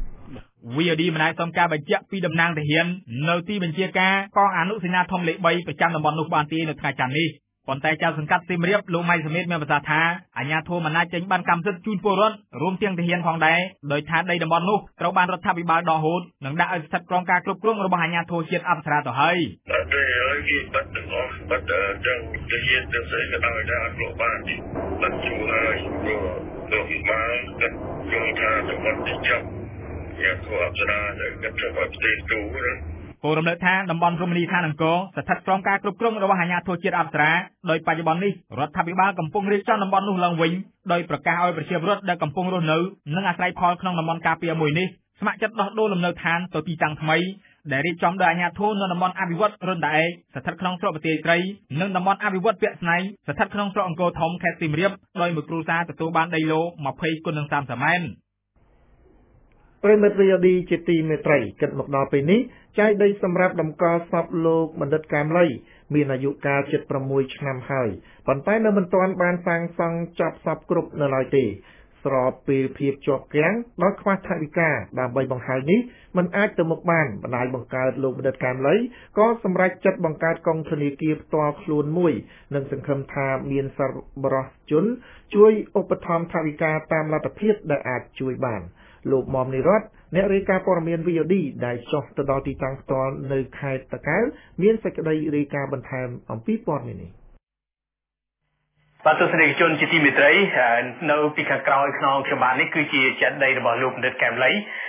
VOD មិនអាចសុំការបញ្ជាក់ពីតំណាងទាហាននៅទីបញ្ជាការកងអនុសេនាធំលេខ3ប្រចាំតំបន់នោះបានទេនៅថ្ងៃច័ន្ទនេះប៉ុន្តែចៅសង្កាត់សៀមរាបលោកម៉ៃសមេតមានប្រសាសន៍ថាអាជ្ញាធរមិនអាចចេញបានកម្មសិទ្ធិជូនពលរដ្ឋរួមទាំងទាហានផងដែរដោយថាដីតំបន់នោះត្រូវបានរដ្ឋាភិបាលដកហូតនិងដាក់ឲ្យស្ថិតក្រោមការគ្រប់គ្រងរបស់អាជ្ញាធរជាតិអប្សរាទៅហើយ
តែហើយគេបាត់ទាំងអស់បាត់ចឹងទាហានទៅស្អីក៏ដោយដែរអត់លោកបានបាត់ជួរហើយព្រោះលោកបានគាត់យល់ថាតំបន់នេះចាប់ជាគួរអប្សរាដែលគាត់ធ្វើឲ្យផ្ទៃទូណា
ពលរំលឹកថាតំបន់រមណីយដ្ឋានអង្គរស្ថិតក្រោមការគ្រប់គ្រងរបស់អាជ្ញាធរជាតិអប្សរាដោយបច្ចុប្បន្ននេះរដ្ឋាភិបាលកំពុងរៀបចំតំបន់នោះឡើងវិញដោយប្រកាសឲ្យប្រជាពលរដ្ឋដែលកំពុងរស់នៅនិងអាស្រ័យផលក្នុងតំបន់ការពារមួយនេះស្ម័គ្រចិត្តដោះដូរលំនៅឋានទៅទីតាំងថ្មីដែលរៀបចំដោយអាជ្ញាធរនៅតំបន់អភិវឌ្ឍរុនតាអែកស្ថិតក្នុងស្រុកប្រទាយត្រីនិងតំបន់អភិវឌ្ឍពាក់ស្នៃស្ថិតក្នុងស្រុកអង្គរធំខេត្តសៀមរាបដោយមួយគ្រួសារទទួលបានដីឡូ20x30 ម៉ែត្រ
ប្រិមិត្ត VOD ជាទីមេត្រីគិតមកដល់ពេលនេះចាយដីសម្រាប់តម្កល់សពលោកបណ្ឌិតកាមលីមានអាយុកាល76ឆ្នាំហើយប៉ុន្តែនៅមិនទាន់បានសាងសង់ចប់សពគ្រប់នៅឡើយទេស្របពេលភាពជាប់គាំងដោយខ្វះថវិកាដើម្បីបង្ហាញនេះមិនអាចទៅមុខបានបណ្ដាលបង្កើតលោកបណ្ឌិតកាមលីក៏សម្រេចចិត្តបង្កើតកងធនាគារផ្ទាល់ខ្លួនមួយនិងសង្ឃឹមថាមានសប្បុរសជនជួយឧបត្ថម្ភថវិកាតាមលទ្ធភាពដែលអាចជួយបានលោកមុំនិរតអ្នករាយការណ៍ព័ត៌មាន VOD ដែលចុះទៅដល់ទីតាំងផ្ទាល់នៅខេត្តតាកែវមានសេចក្តីរាយការណ៍បន្ថែមអំពីព័ត៌មាននេះ
បាទទស្សនិកជនជាទីមេត្រីនៅពីខាងក្រោយខ្នងខ្ញុំបាទនេះគឺជាចេតិយរបស់លោកបណ្ឌិតកែមលី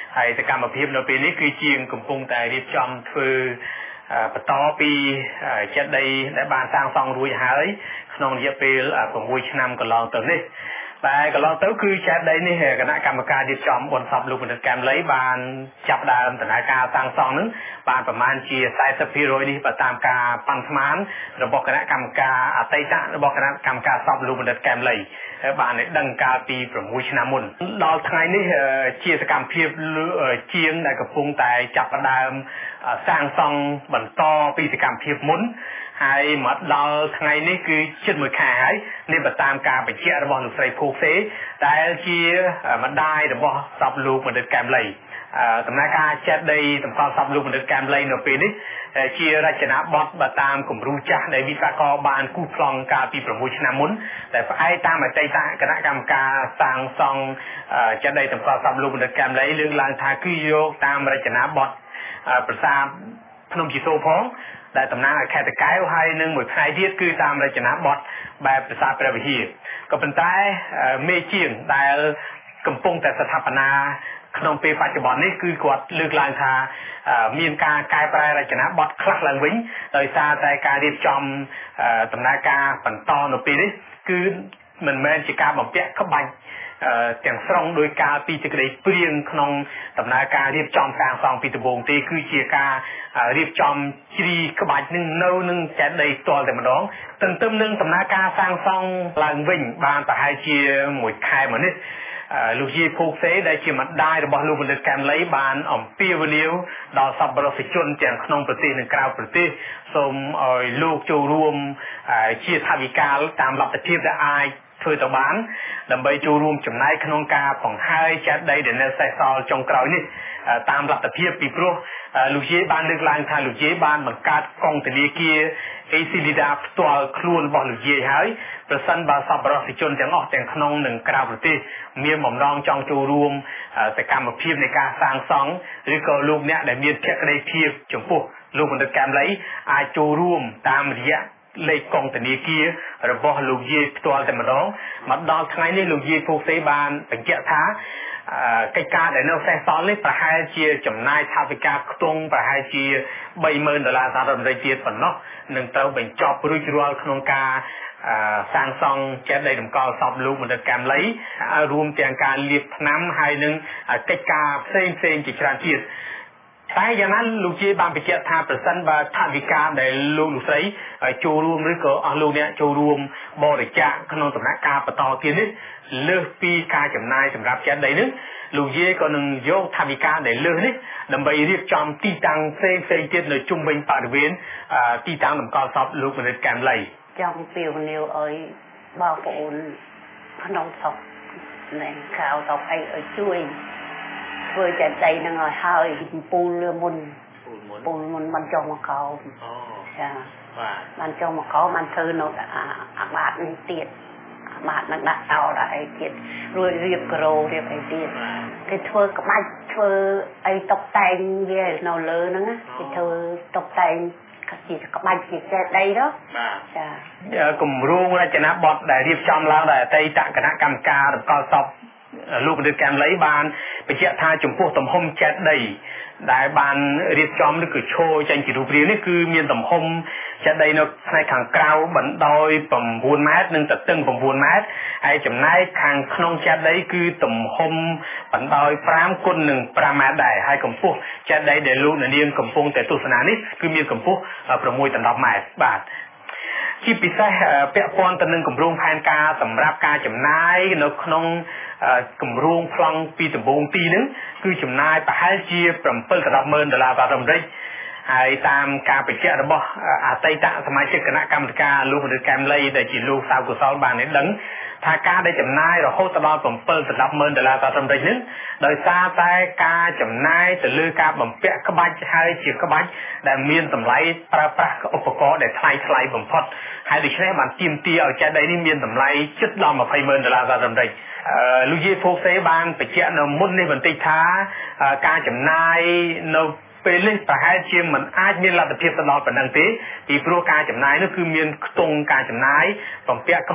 ហើយសកម្មភាពនៅពេលនេះគឺជាងកំពុងតែរៀបចំធ្វើបន្តពីចេតិយដែលបានសាងសង់រួចហើយក្នុងរយៈពេល6ឆ្នាំកន្លងទៅនេះតែកន្លងទៅគឺចេតិយនេះគណៈកម្មការរៀបចំបុណ្យសពលោកបណ្ឌិតកែមលីបានចាប់ដើមដំណើរការសាងសង់នឹងបានប្រមាណជា 40% នេះបើតាមការប៉ាន់ស្មានរបស់គណៈកម្មការអតីតរបស់គណៈកម្មការសពលោកបណ្ឌិតកែមលីបានដឹងកាលពី6ឆ្នាំមុនដល់ថ្ងៃនេះជាសកម្មភាពជាងដែលកំពុងតែចាប់ផ្ដើមសាងសង់បន្តពីសកម្មភាពមុនហើយមកដល់ថ្ងៃនេះគឺជិត1ខែហើយនេះបើតាមការបញ្ជាក់របស់លោកស្រីភូសេដែលជាម្ដាយរបស់សពលោកបណ្ឌិតកែមលីដំណើរការចេតិយតម្កល់សពលោកបណ្ឌិតកែមលីនៅពេលនេះជារចនាបថបើតាមគំរូចាស់ដែលវិស្វករបានគូសប្លង់កាលពី6ឆ្នាំមុនដែលផ្អែកតាមអតីតគណៈកម្មការសាងសង់ចេតិយតម្កល់សពលោកបណ្ឌិតកែមលីលើកឡើងថាគឺយកតាមរចនាបថប្រាសាទភ្នំជីសូរផងដែលតំណាងឲ្យខេត្តតាកែវហើយនឹងមួយផ្នែកទៀតគឺតាមរចនាបថបែបប្រាសាទព្រះវិហារក៏ប៉ុន្តែមេជាងដែលកំពុងតែស្ថាបនាក្នុងពេលបច្ចុប្បន្ននេះគឺគាត់លើកឡើងថាមានការកែប្រែរចនាបថខ្លះឡើងវិញដោយសារតែការរៀបចំដំណើរការបន្តនៅពេលនេះគឺមិនមែនជាការបំពាក់ក្បាច់ទាំងស្រុងដោយការពីសេចក្តីព្រៀងក្នុងដំណើរការរៀបចំសាងសង់ពីដំបូងទេគឺជាការរៀបចំជ្រីក្បាច់នឹងនៅនឹងចេតិយផ្ទាល់តែម្ដងទន្ទឹមនឹងដំណើរការសាងសង់ឡើងវិញបានប្រហែលជាមួយខែមកនេះលោកយាយភូសេដែលជាម្ដាយរបស់លោកបណ្ឌិតកែមលីបានអំពាវនាវដល់សប្បុរសជនទាំងក្នុងប្រទេសនិងក្រៅប្រទេសសូមឲ្យលោកចូលរួមជាថវិកាតាមលទ្ធភាពដែលអាចធ្វើទៅបានដើម្បីចូលរួមចំណែកក្នុងការបង្ហាញចេតិយដែលនៅសេសសល់ចុងក្រោយនេះតាមលទ្ធភាពពីព្រោះលោកយាយបានលើកឡើងថាលោកយាយបានបង្កើតកងធនាគារEsilidaផ្ទាល់ខ្លួនរបស់លោកយាយហើយប្រសិនបើសប្បុរសជនទាំងអស់ទាំងក្នុងនិងក្រៅប្រទេសមានបំណងចង់ចូលរួមសកម្មភាពនៃការសាងសង់ឬក៏លោកអ្នកដែលមានភក្ដីភាពចំពោះលោកបណ្ឌិតកែមលីអាចចូលរួមតាមរយៈលេខកងធនាគាររបស់លោកយាយផ្ទាល់តែម្ដងមកដល់ថ្ងៃនេះលោកយាយភូសេបានបញ្ជាក់ថាកិច្ចការដែលនៅសេសសល់នេះប្រហែលជាចំណាយថវិកាខ្ទង់ប្រហែលជា$30,000សហរដ្ឋអាមេរិកទៀតប៉ុណ្ណោះនឹងត្រូវបញ្ចប់រួចរាល់ក្នុងការសាងសង់ចេតិយតម្កល់សពលោកបណ្ឌិតកែមលីរួមទាំងការលាបថ្នាំហើយនឹងកិច្ចការផ្សេងជាច្រើនទៀតតែយ៉ាងណាលោកយាយបានបញ្ជាក់ថាប្រសិនបើថវិកាដែលលោកស្រីចូលរួមឬក៏អស់លោកអ្នកចូលរួមបរិច្ចាគក្នុងដំណាក់កាលបន្តទៀតនេះលើសពីការចំណាយសម្រាប់ចេតិយនេះលោកយាយក៏នឹងយកថវិកាដែលលើសនេះដើម្បីរៀបចំទីតាំងផ្សេងទៀតនៅជុំវិញបរិវេណទីតាំងតម្កល់សពលោកបណ្ឌិតកែមលី
ចង់ពាវនាវឲ្យបងប្អូនក្នុងស្រុកនិងក្រៅស្រុកឲ្យជួយធ្វើចេតិយនឹងឲ្យហើយពូលមុនបានចុះមកកោចាបានចុះមកកោបានធ្វើនៅអាបាតនេះទៀតអាបាតនឹងដាក់តោដល់អីទៀតរួចរៀបក្រោរៀបអីទៀតគេធ្វើក្បាច់ធ្វើអីតុបតែងវានៅលើហ្នឹងគេធ្វើតុបតែងជាក្បាច់ជាចេតិយទៅបាទចា
គម្រោងរចនាបថដែលរៀបចំឡើងដោយអតីតគណៈកម្មការតម្កល់សពលោកបណ្ឌិតកែមលីបានបញ្ជាក់ថាចំពោះទំហំចេតិយដែលបានរៀបចំឬក៏ឈរចេញជារូបរាងនេះគឺមានទំហំចេតិយនៅផ្នែកខាងក្រៅបណ្ដោយ9ម៉ែត្រនិងទទឹង9ម៉ែត្រហើយចំណែកខាងក្នុងចេតិយគឺទំហំបណ្ដោយ5គុណនឹង5ម៉ែត្រដែរហើយកម្ពស់ចេតិយដែលលោកនាងកំពុងតែទស្សនានេះគឺមានកម្ពស់6ដល់10ម៉ែត្របាទជាពិសេសពាក់ព័ន្ធទៅនឹងគម្រោងផែនការសម្រាប់ការចំណាយនៅក្នុងគម្រោងប្លង់ពីដំបូងទីហ្នឹងគឺចំណាយប្រហែលជា$7-10,000សហរដ្ឋអាមេរិកហើយតាមការបញ្ជាក់របស់អតីតសមាជិកគណៈកម្មការលោកបណ្ឌិតកែមលីដែលជាលោកសៅកុសលបានដឹងថាការដែលចំណាយរហូតដល់$7-10,000សហរដ្ឋអាមេរិកនេះដោយសារតែការចំណាយទៅលើការបំពាក់ក្បាច់ហើយជាក្បាច់ដែលមានតម្លៃប្រើប្រាស់ឧបករណ៍ដែលថ្លៃបំផុតហើយដូច្នេះបានទាមទារឲ្យចេតិយនេះមានតម្លៃជិតដល់$20,000សហរដ្ឋអាមេរិកលោកយាយភូសេបានបញ្ជាក់នៅមុននេះបន្តិចថាការចំណាយនៅពេលនេះប្រហែលជាមិនអាចមានលទ្ធភាពទៅដល់ប៉ុណ្ណឹងទេពីព្រោះការចំណាយនោះគឺមានខ្ទង់ការចំណាយបំពាក់ក្បាច់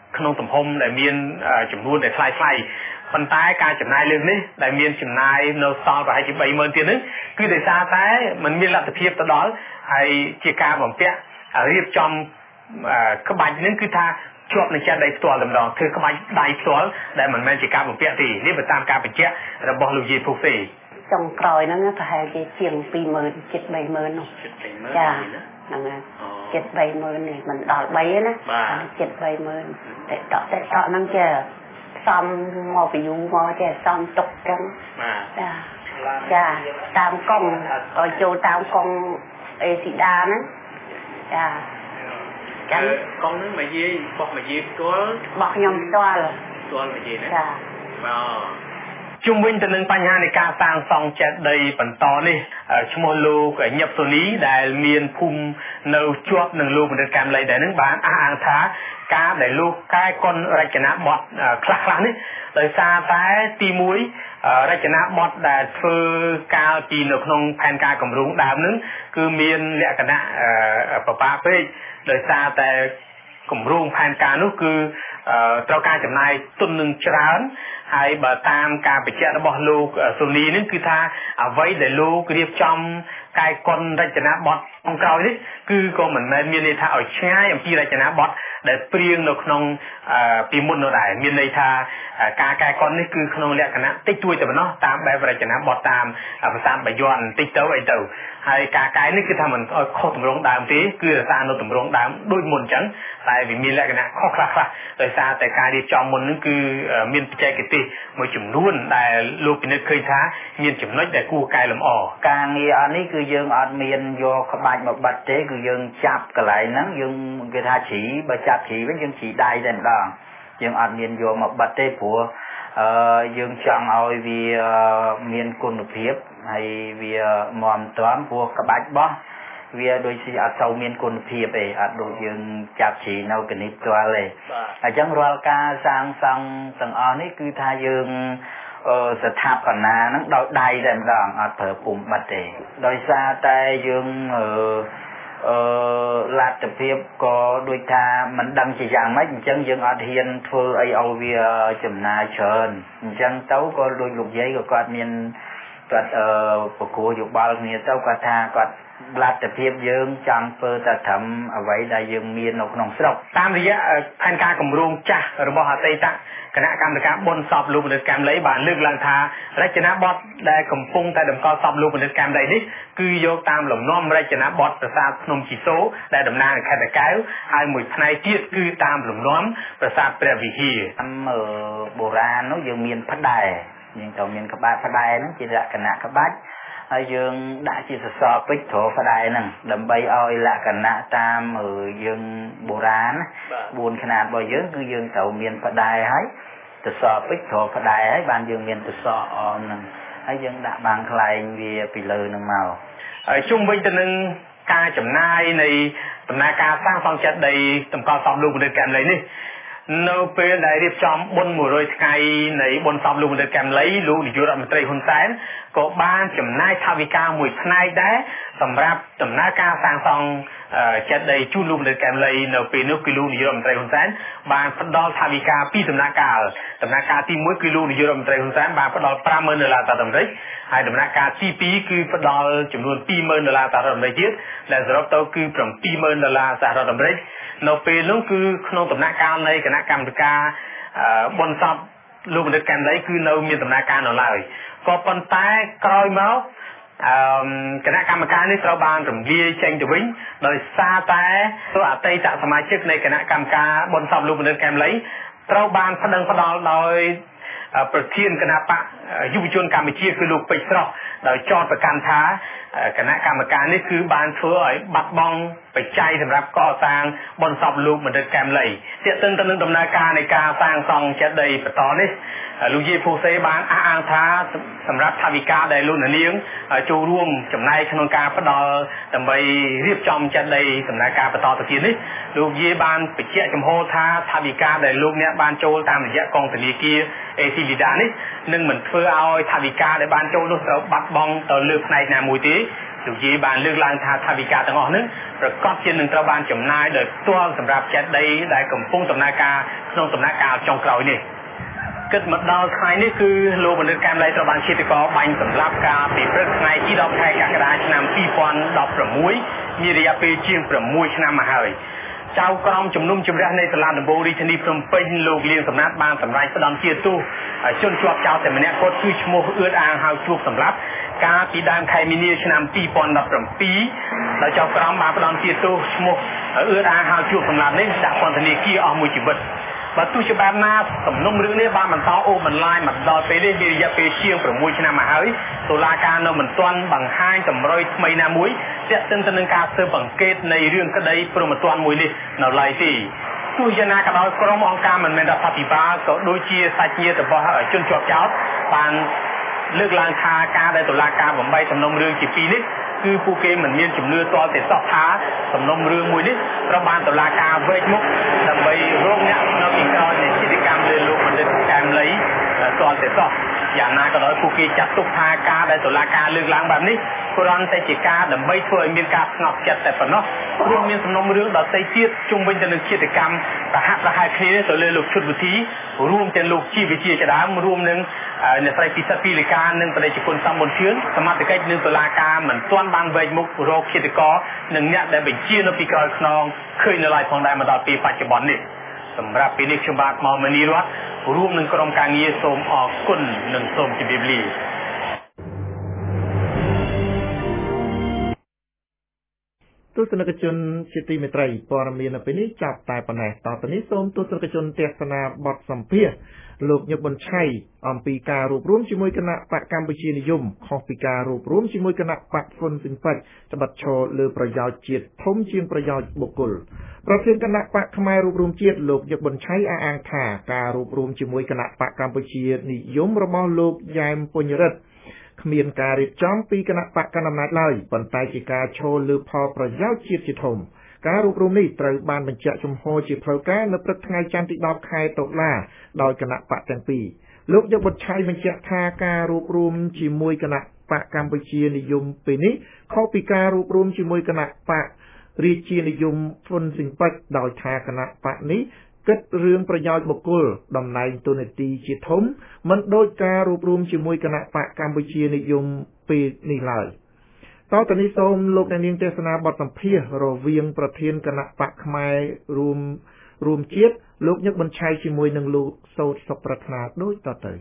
ក្នុងទំហំដែលមានចំនួនដែលថ្លៃប៉ុន្តែការចំណាយលើកនេះដែលមានចំណាយនៅសល់ប្រហែលជា 30000 ទៀតនេះគឺដោយសារតែมันមានលទ្ធភាពទៅដល់ហើយជាការបំពាក់រៀបចំក្បាច់នេះគឺថាជាប់នឹងចិត្តដៃផ្ទាល់តែម្ដងគឺក្បាច់ដៃផ្ទាល់ដែលមិនមែនជាការបំពាក់ទេនេះបើតាមការបញ្ជាក់របស់លោកយាយភូសេ
ចុងក្រោយហ្នឹងប្រហែលជាជាង 20000 ជិត 30000 នោះចាហ្នឹងហើយជិត 30000 នេះមិនដល់ 3 ទេណាជិត 30000តែតក់ហ្នឹងចេះសំមកពីយូរមកចេះសំទុកចឹងចាតាមកង់ឲ្យចូលតាមកង់អេស៊ីដាហ្នឹងចាចាំ
កង់ហ្នឹងមកយាយបោះមកយាយផ្ទាល់
បោះខ្ញុំផ្ទាល់
មកយាយណាចាជុំវិញទៅនឹងបញ្ហានៃការសាងសង់ចេតិយបន្តនេះឈ្មោះលោកញឹបសូនីដែលមានភូមិនៅជាប់នឹងលោកបណ្ឌិតកែមលីដែលនឹងបានអះអាងថាការដែលលោកកែកុនរចនាបថខ្លះនេះដោយសារតែទី1រចនាបថដែលធ្វើកាលពីនៅក្នុងផែនការគម្រោងដើមនឹងគឺមានលក្ខណៈប្របាពេកដោយសារតែគម្រោងផែនការនោះគឺត្រូវការចំណាយទុននឹងច្រើនហើយបើតាមការបញ្ជាក់របស់លោកសូនីនេះគឺថាអ្វីដែលលោករៀបចំកាយកុនរចនាបថខាងក្រោយនេះគឺក៏មិនមែនមានន័យថាឲ្យឆ្ងាយអំពីរចនាបថដែលព្រៀងនៅក្នុងពីមុននោះដែរមានន័យថាការកែកុននេះគឺក្នុងលក្ខណៈតិចតួចតែប៉ុណ្ណោះតាមបែបរចនាបថតាមភាសាបាយ័នតិចទៅអីទៅហើយការកែនេះគឺថាមិនឲ្យខុសទម្រង់ដើមទេគឺរក្សានៅទម្រង់ដើមដូចមុនអញ្ចឹងតែវាមានលក្ខណៈខុសខ្លះៗដោយសារតែការរៀបចំមុននឹងគឺមានបច្ចេកទេសមួយចំនួនដែលលោកពិនិត្យឃើញថាមានចំណុចដែលគួរកែលម្អ
ការងារអត់នេះគឺយើងអត់មានយកក្បាច់មកបិទទេគឺយើងចាប់កន្លែងហ្នឹងយើងគេថាជ្រីបើចាប់ជ្រីវិញយើងជ្រីដៃតែម្ដងយើងអត់មានយកមកបិទទេព្រោះយើងចង់ឲ្យវាមានគុណភាពហើយវាមាំទាំព្រោះក្បាច់បោះវាដូចជាអត់សូវមានគុណភាពទេអត់ដូចយើងចាប់ជ្រីនៅកនិតផ្ទាល់ទេអញ្ចឹងរាល់ការសាងសង់ទាំងអស់នេះគឺថាយើងស្ថាបនាហ្នឹងដោយដៃតែម្ដងអត់ប្រើពុម្ពបិទទេដោយសារតែយើងលទ្ធភាពក៏ដូចថាមិនដឹងជាយ៉ាងម៉េចអញ្ចឹងយើងអត់ហ៊ានធ្វើអីឲ្យវាចំណាយច្រើនអញ្ចឹងទៅក៏ដូចលោកយាយក៏គាត់មានគាត់ប្រគល់យោបល់គ្នាទៅគាត់ថាគាត់លទ្ធភាពយើងចង់ធ្វើតែត្រឹមអ្វីដែលយើងមាននៅក្នុងស្រុក
តាមរយៈផែនការគម្រោងចាស់របស់អតីតគណៈកម្មការបុណ្យសពលោកបណ្ឌិតកែមលីបានលើកឡើងថារចនាបថដែលកំពុងតែតម្កល់សពលោកបណ្ឌិតកែមលីនេះគឺយកតាមលំនាំរចនាបថប្រាសាទភ្នំជីសូដែលតំណាងខេត្តតាកែវហើយមួយផ្នែកទៀតគឺតាមលំនាំប្រាសាទព្រះវិហារ
បុរាណនោះយើងមានផ្ដែយើងត្រូវមានក្បាច់ផ្ដែហ្នឹងជាលក្ខណៈក្បាច់ហើយយើងដាក់ជាសសរពេជ្រត្រផ្ដែហ្នឹងដើម្បីឲ្យលក្ខណៈតាមយើងបុរាណ4ខ្នាតរបស់យើងគឺយើងត្រូវមានផ្ដែហើយសសរពេជ្រត្រផ្ដែហើយបានយើងមានសសរអមហ្នឹងហើយយើងដាក់បាំងខ្លែងវាពីលើហ្នឹងមក
ហើយជុំវិញទៅនឹងការចំណាយនៃដំណើរការសាងសង់ចេតិយតម្កល់សពលោកបណ្ឌិតកែមលីនេះនៅពេលដែលរៀបចំបុណ្យ100ថ្ងៃនៃបុណ្យសពលោកបណ្ឌិតកែមលីលោកនាយករដ្ឋមន្ត្រីហ៊ុនសែនក៏បានចំណាយថវិកាមួយផ្នែកដែរសម្រាប់ដំណើរការសាងសង់ចេតិយជូនលោកបណ្ឌិតកែមលីនៅពេលនោះគឺលោកនាយករដ្ឋមន្ត្រីហ៊ុនសែនបានផ្ដល់ថវិកាពីដំណាក់កាលទី1គឺលោកនាយករដ្ឋមន្ត្រីហ៊ុនសែនបានផ្ដល់$50000ហើយដំណាក់កាលទី2គឺផ្ដល់ចំនួន$20000ទៀតដែលសរុបទៅគឺ$70000នៅពេលនោះគឺក្នុងដំណាក់កាលនៃគណៈកម្មការបុណ្យសពលោកបណ្ឌិតកែមលីគឺនៅមានដំណើរការនៅឡើយក៏ប៉ុន្តែក្រោយមកគណៈកម្មការនេះត្រូវបានរំលាយចេញទៅវិញដោយសារតែអតីតសមាជិកនៃគណៈកម្មការបុណ្យសពលោកបណ្ឌិតកែមលីត្រូវបានប្តឹងផ្តល់ដោយប្រធានគណៈបកយុវជនកម្ពុជាគឺលោកពេជ្រស្រស់ដោយចោទប្រកាន់ថាគណៈកម្មការនេះគឺបានធ្វើឲ្យបាត់បង់បច្ច័យសម្រាប់កសាងបុណ្យសពលោកបណ្ឌិតកែមលីទាក់ទងទៅនឹងដំណើរការនៃការសាងសង់ចេតិយបន្តនេះលោកយាយភូសេបានអះអាងថាសម្រាប់ថវិកាដែលលោកនាងចូលរួមចំណែកក្នុងការផ្ដល់ដើម្បីរៀបចំចេតិយដំណើរការបន្តទៅទៀតនេះលោកយាយបានបញ្ជាក់ចំហថាថវិកាដែលលោកអ្នកបានចូលតាមរយៈកងធនាគារអេស៊ីលីដានេះនឹងមិនធ្វើឲ្យថវិកាដែលបានចូលនោះត្រូវបាត់បង់ទៅលើផ្នែកណាមួយទេលោកយាយបានលើកឡើងថាថវិកាទាំងអស់ហ្នឹងប្រកបជានឹងត្រូវបានចំណាយដោយផ្ទាល់សម្រាប់ចេតិយដែលកំពុងដំណើរការក្នុងដំណាក់កាលចុងក្រោយនេះគិតមកដល់ថ្ងៃនេះគឺលោកបណ្ឌិតកែមលីត្រូវបានជាតកបាញ់សម្លាប់កាលពីព្រឹកថ្ងៃទី10ខែកក្កដាឆ្នាំ2016មានរយៈពេលជាង6ឆ្នាំមកហើយចៅក្រមជំនុំជម្រះនៃសាលាដំបងរាជធានីភ្នំពេញលោកលៀងសំណាតបានសម្រេចផ្តន្ទាទោសជនជាប់ចោទតែម្នាក់គាត់គឺឈ្មោះអឿតអាងហៅជួបសម្រាប់កាលពីដើមខែមីនាឆ្នាំ2017ដោយចៅក្រមបានផ្តន្ទាទោសឈ្មោះអឿតអាងហៅជួបសម្រាប់នេះដាក់ពន្ធនាគារអស់មួយជីវិតបើទោះជាបែបណាសំណុំរឿងនេះបានបន្តអូសបន្លាយមកដល់ពេលនេះមានរយៈពេលជាង6ឆ្នាំមកហើយតុលាការនៅមិនទាន់បង្ហាញតម្រុយថ្មីណាមួយទាក់ទិនទៅនឹងការស៊ើបអង្កេតនៃរឿងក្តីព្រមត្តនមួយនេះនៅឡើយទេទោះយ៉ាងណាក៏ដោយក្រុមអង្គការមិនមែនរដ្ឋាភិបាលក៏ដូចជាសាច់ញាតិរបស់ជនជាប់ចោទបានលើកឡើងថាការដែលតុលាការបំបីសំណុំរឿងជាពីរនេះគឺពួកគេមិនមានជំនឿទាល់តែសោះថាសំណុំរឿងមួយនេះត្រូវបានតុលាការវេកមុខដើម្បីរកអ្នកនៅពីក្រោយនៃជាតកម្មលើលោកបណ្ឌិតកែមលីទាល់តែសោះយ៉ាងណាក៏ដោយពួកគេចាត់ទុកថាការដែលតុលាការលើកឡើងបែបនេះគ្រាន់តែជាការដើម្បីធ្វើឲ្យមានការស្ងប់ចិត្តតែប៉ុណ្ណោះព្រោះមានសំណុំរឿងដទៃទៀតជុំវិញទៅនឹងជាតកម្មប្រហាក់ប្រហែលគ្នាទៅលើលោកឈុតវិធីរួមទាំងលោកជីវិជាជាដើមរួមនឹងអ្នកស្រីពិសិដ្ឋពីលីកានិងបដិជនសំមុនជឿនសមត្ថកិច្ចនឹងតុលាការមិនទាន់បានវែកមុខរកឃាតករនិងអ្នកដែលបញ្ជានៅពីក្រោយខ្នងឃើញនៅឡើយផងដែរមកដល់ពេលបច្ចុប្បន្ននេះសម្រាប់ពេលនេះខ្ញុំបាទមកមនីរតរួមនឹងក្រុមការងារសូមអរគុណនិងសូមជម្រាបលា
ទស្សនិកជនជាទីមេត្រីព័ត៌មាននៅពេលនេះចាប់តែប៉ុណ្ណេះតទៅនេះសូមទស្សនិកជនទស្សនាបទសម្ភាសន៍លោកញឹកប៊ុនឆៃអំពីការរួបរวมជាមួយគណៈបកកម្ពុជានិយមខុសពីការរួបរวมជាមួយគណៈបកហ៊ុនស៊ិនប៉ិចត្បិតឈរលើប្រយោជន៍ជាតិធំជាងប្រយោជន៍បុគ្គលប្រធានគណៈបកផ្នែករួបរวมជាតិលោកញឹកប៊ុនឆៃអះអាងថាការរួបរวมជាមួយគណៈបកកម្ពុជានិយមរបស់លោកយ៉ែមពញ្ញរិទ្ធគ្មានការរៀបចំពីគណៈបកកណ្ដាលអំណាចឡើយប៉ុន្តែជាការឈរលើផលប្រយោជន៍ជាតិជាធំការរួបរวมនេះត្រូវបានបញ្ជាក់ជំហរជាផ្លូវការនៅព្រឹកថ្ងៃច័ន្ទទី10ខែតុលាដោយគណៈបកទាំងពីរលោកញឹកប៊ុនឆៃបញ្ជាក់ថាការរួបរวมជាមួយគណៈបកកម្ពុជានិយមពេលនេះខុសពីការរួបរวมជាមួយគណៈបករាជានិយមហ៊ុនស៊ិនប៉ិចដោយថាគណៈបកនេះគិតរឿងប្រយោជន៍បុគ្គលតំណែងទូនាទីជាធំមិនដូចការរួបរวมជាមួយគណៈបកកម្ពុជានិយមពេលនេះឡើយតទៅនេះសូមលោកអ្នកនាងទេសនាបទសម្ភាសន៍រវាងប្រធានគណៈបកផ្នែករួមជាតិលោកញឹកប៊ុនឆៃជាមួយនឹងលោកសោតសុខប្រាថ្នាដូចតទៅ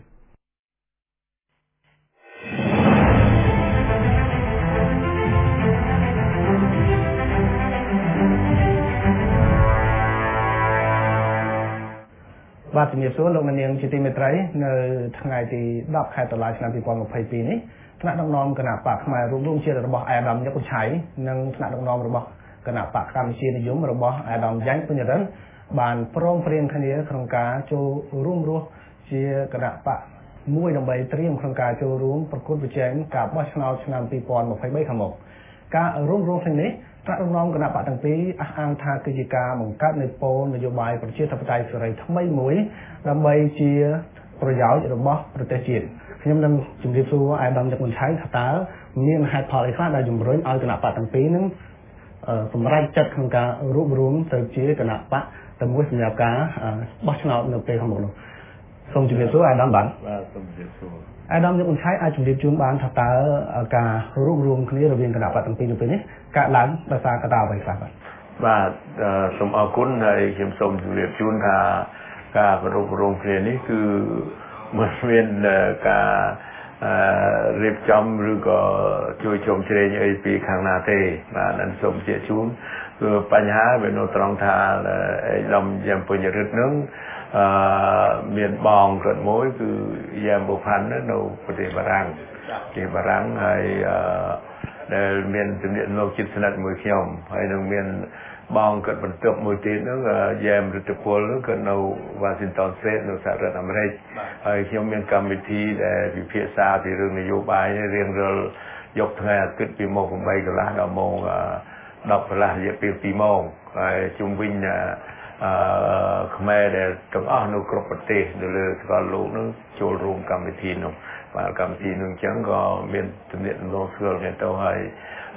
បាទជំរាបសួរលោកអ្នកនាងជាទីមេត្រីនៅថ្ងៃទី10ខែតុលាឆ្នាំ2022នេះថ្នាក់ដឹកនាំគណៈបកផ្នែករួមជាតិរបស់អាដាមញឹកប៊ុនឆៃនិងថ្នាក់ដឹកនាំរបស់គណៈបកកម្ពុជានិយមរបស់អាដាមយ៉ែមពញ្ញរិទ្ធបានព្រមព្រៀងគ្នាក្នុងការចូលរួមរស់ជាគណៈបកមួយដើម្បីត្រៀមក្នុងការចូលរួមប្រកួតប្រជែងការបោះឆ្នោតឆ្នាំ2023ខាងមុខការរួមរស់ទាំងនេះថ្នាក់ដឹកនាំគណៈបកទាំងពីរអះអាងថាគឺជាការបង្កើតនូវពណ៌នយោបាយប្រជាធិបតេយ្យសេរីថ្មីមួយដើម្បីជាប្រយោជន៍របស់ប្រទេសជាតិខ្ញុំនឹងជម្រាបសួរអាដាមញឹកប៊ុនឆៃថាតើមានហេតុផលអីខ្លះដែលជំរុញឲ្យគណៈបកទាំងពីរនឹងសម្រេចចិត្តក្នុងការរួបរวมទៅជាគណៈបកតែមួយសម្រាប់ការបោះឆ្នោតនៅពេលខាងមុខនោះសូមជម្រាបសួរអាដាមបាទសូមជម្រាបសួរអាដាមញឹកប៊ុនឆៃអាចជម្រាបជូនបានថាតើការរួបរวมគ្នារវាងគណៈបកទាំងពីរនៅពេលនេះកើតឡើងដោយសារកត្តាអ្វីខ្លះ
បាទសូមអរគុណហើយខ្ញុំសូមជម្រាបជូនថាការរួបរวมគ្នានេះគឺមិនមានការរៀបចំឬក៏ជួយជុំជ្រែងអីពីខាងណាទេបាទនឹងសូមជម្រាបជូនគឺបញ្ហាវានៅត្រង់ថាអេដាមយ៉ែមពញ្ញរិទ្ធនឹងមានបងគាត់មួយគឺយ៉ែមបុផាន់នៅប្រទេសបារាំងហើយដែលមានជំនាញលោកចិត្តស្និទ្ធមួយខ្ញុំហើយនឹងមានបងគាត់បន្ទាប់មួយទៀតនោះយ៉ែមរដ្ឋពលនោះគាត់នៅ Washington State នៅសហរដ្ឋអាមេរិកហើយខ្ញុំមានកម្មវិធីដែលពិភាក្សាពីរឿងនយោបាយរៀងរាល់យកថ្ងៃអាទិត្យពីម៉ោង 8 កន្លះដល់ម៉ោង 10 កន្លះរយៈពេល 2 ម៉ោងហើយជុំវិញខ្មែរដែលទាំងអស់នៅគ្រប់ប្រទេសនៅលើសកលលោកនោះចូលរួមកម្មវិធីនោះបាទកម្មវិធីនោះអញ្ចឹងក៏មានទំនាក់ទំនងស្គាល់គ្នាទៅហើយ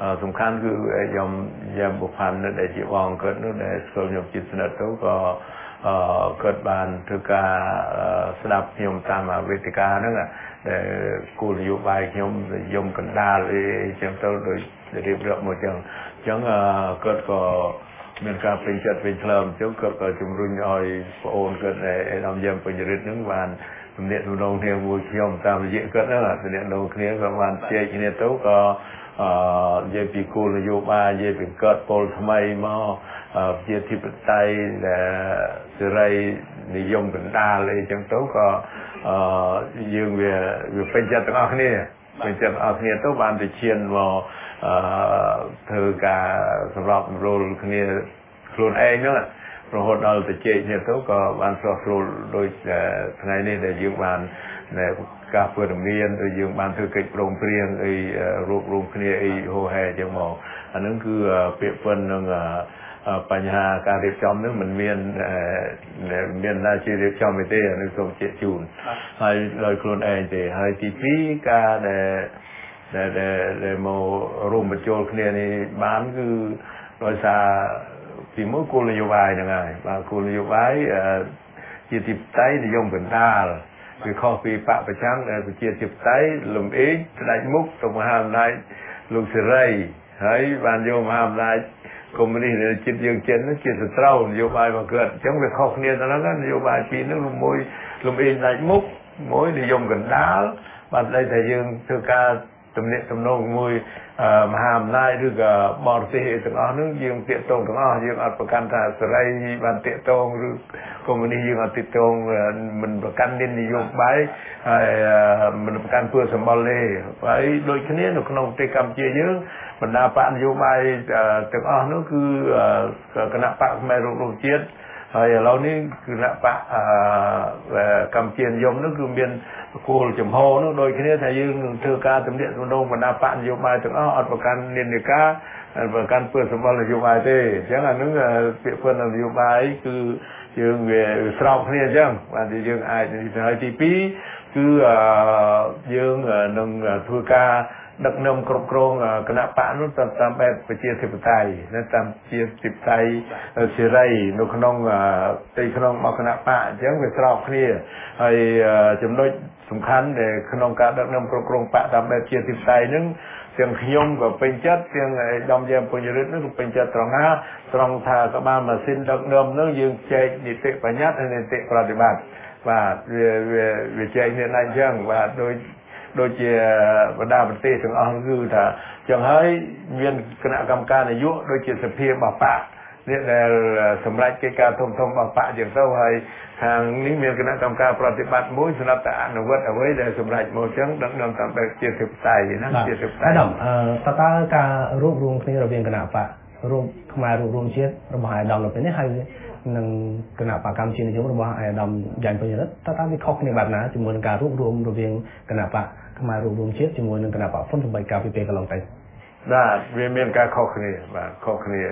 สำคัญคือยอมบุพันธ์ได้จีวองเกิดนู่นได้สมยมจิตสนัดตัวก็เกิดบานทุกการสนับยมตามเวทีการนั่นแหละแต่กูอยู่ใบยมกันดาเลยจังเท่าโดยเรียบเรียบหมดจังเกิดก็เมื่อการเป็นจัดเป็นเฉลิมจังเกิดก็จุ่มรุ่งอ้อยโอนเกิดในลำยำเป็นจริตนึงวันเนี่ยน้องเทียมมวยยมตามเยอะเกิดนั่นแหละเนี่ยน้องเทียมประมาณเจ็ดเนี่ยตัวก็เยี่ยปีกูนโยบายเยี่ยปีเกิดโพลทำไมมาเยี่ยที่ปไตยและสิไรนิยมกันดาเลยจังโตก็ยืมเวียเป็นจัดตั้งอันนี้เป็นจัดอันนี้ตัวบ้านติเชียนว่าเธอการสำหรับโรลคนนี้โคลนเองนั่นแหละเพราะเราติเจเนี่ยตัวก็บ้านสอบโรลโดยไงนี่ได้ยืมบ้านในการเปิดเรียนโดยยืมบ้านเธอเกิดโรงเรียนรูปรวมคนนี้โฮแฮจังหมออันนั้นคือเปรียบเทียบนึงปัญหาการเรียบจำนึงมันเมียนหน้าที่เรียบจำไม่ได้นึกสมเจจูนให้เลยโคลนเองแต่ให้ที่พี่การได้มาร่วมประโจทย์เนี่ยนี่บ้านคือโดยสาที่มุ่งกุลนโยบายยังไงบางกุลนโยบายจิตติไตนิยมเป็นตาคือข้อปีปะประชังเป็นจิตติไตลมเองได้มุกตรงมหาวิทยาลัยลูกเสรีให้บานโยมหาวิทยาลัยคอมมิวนิสต์จิตยังเจนนั่นจิตสตรานโยบายมาเกิดจังเป็นข้อเนี่ยตอนนั้นนโยบายปีนึงลมเองได้มุกมวยนิยมกันดาลบัดได้แต่ยังเท่าการตำเนตำนงมวยมหาอำนาจหรือกับบอร์ดเฮต่างๆนึกยังเตะตรงต่างๆยังอัดประกันทางสไลด์บันเตะตรงหรือคอมมิวนิสต์ยังอัดติดตรงมันประกันนิยมไปมันประกันเพื่อสมบัติเลยไปโดยที่นี้หนุกนองเตะกรรมเจียเยอะบรรดาปะนโยบายต่างๆนึกคือคณะปะไม่รวมเจียเรานี่คือคณะปะกรรมเจียนยมนึกคือเบียนกูจมโฮนึกโดยที่นี้ถ้ายืนเธอการตำเนียตำนงบรรดาปะนโยบายต่างๆอัดประกันเนียนกาประกันเพื่อสมบัตินโยบายเต้จังอันนึงเปรียบเพื่อนนโยบายคือยืนเวสระเนี่ยจังวันที่ยืนไอ้ที่ปีคือยืนนึงทุกการดักนำกรบกรองคณะปะนู้นตามแบบประเจียสิบไทยนั่นตามเจียสิบไทยเสียไรนุขนองตีขนองมาคณะปะจังไปสอบนี่ไอ้จำนวนสำคัญในขนองการดักนำกรบกรองปะตามแบบเจียสิบไทยนั้นเสียงขยมกับเป็นจัดเสียงดอมแยมปุญญฤทธิ์นั่นเป็นจัดตรงห้าตรงทากบ้านมาสิ้นดักนำนั่งยืนใจนิติปัญญาในนิติปฏิบัติว่าเวใจเนี่ยนั่นจังว่าโดยเฉพาะบรรดาประเทศทั้งอังคือถ้าจังให้เวียนคณะกรรมการอายุโดยเฉพาะเพียบปะเนี่ยในสำหรับกิจการทมปะอย่างเท่าให้ทางนี้เวียนคณะกรรมการปฏิบัติมุ่งสนับสนุนเอาไว้ในสำหรับโมจังดังนั้นตามแบบเจ็ดสิบไตนะเจ็ดสิบไต
ดำตาการรวบรวมที่เราเวียนคณะปะรวมขมายรวมเชื้อระบายดำเราเป็นยังไงនឹងគណៈបកកម្មជានិយមរបស់អាដាមយ៉ាងពេញរិទ្ធតើវាខុសគ្នាបែបណាជាមួយនឹងការរួបរวมរវាងគណៈបកខ្មែររួបរวมជាតិជាមួយនឹងគណៈបកហ៊ុនសម្បត្តិការពីពេលកន្លងទៅ
បាទវាមានការខុសគ្នាបាទខុសគ្នា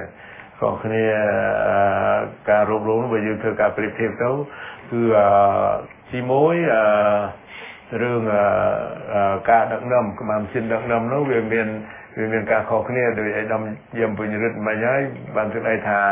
ការរួបរวมបើយើងធ្វើការប្រៀបធៀបទៅគឺទី1រឿងការដឹកនាំកម្ពុជាដឹកនាំនោះវាមានការខុសគ្នាដោយអាដាមយាមពេញរិទ្ធមិញហើយបានធ្វើឲ្យថា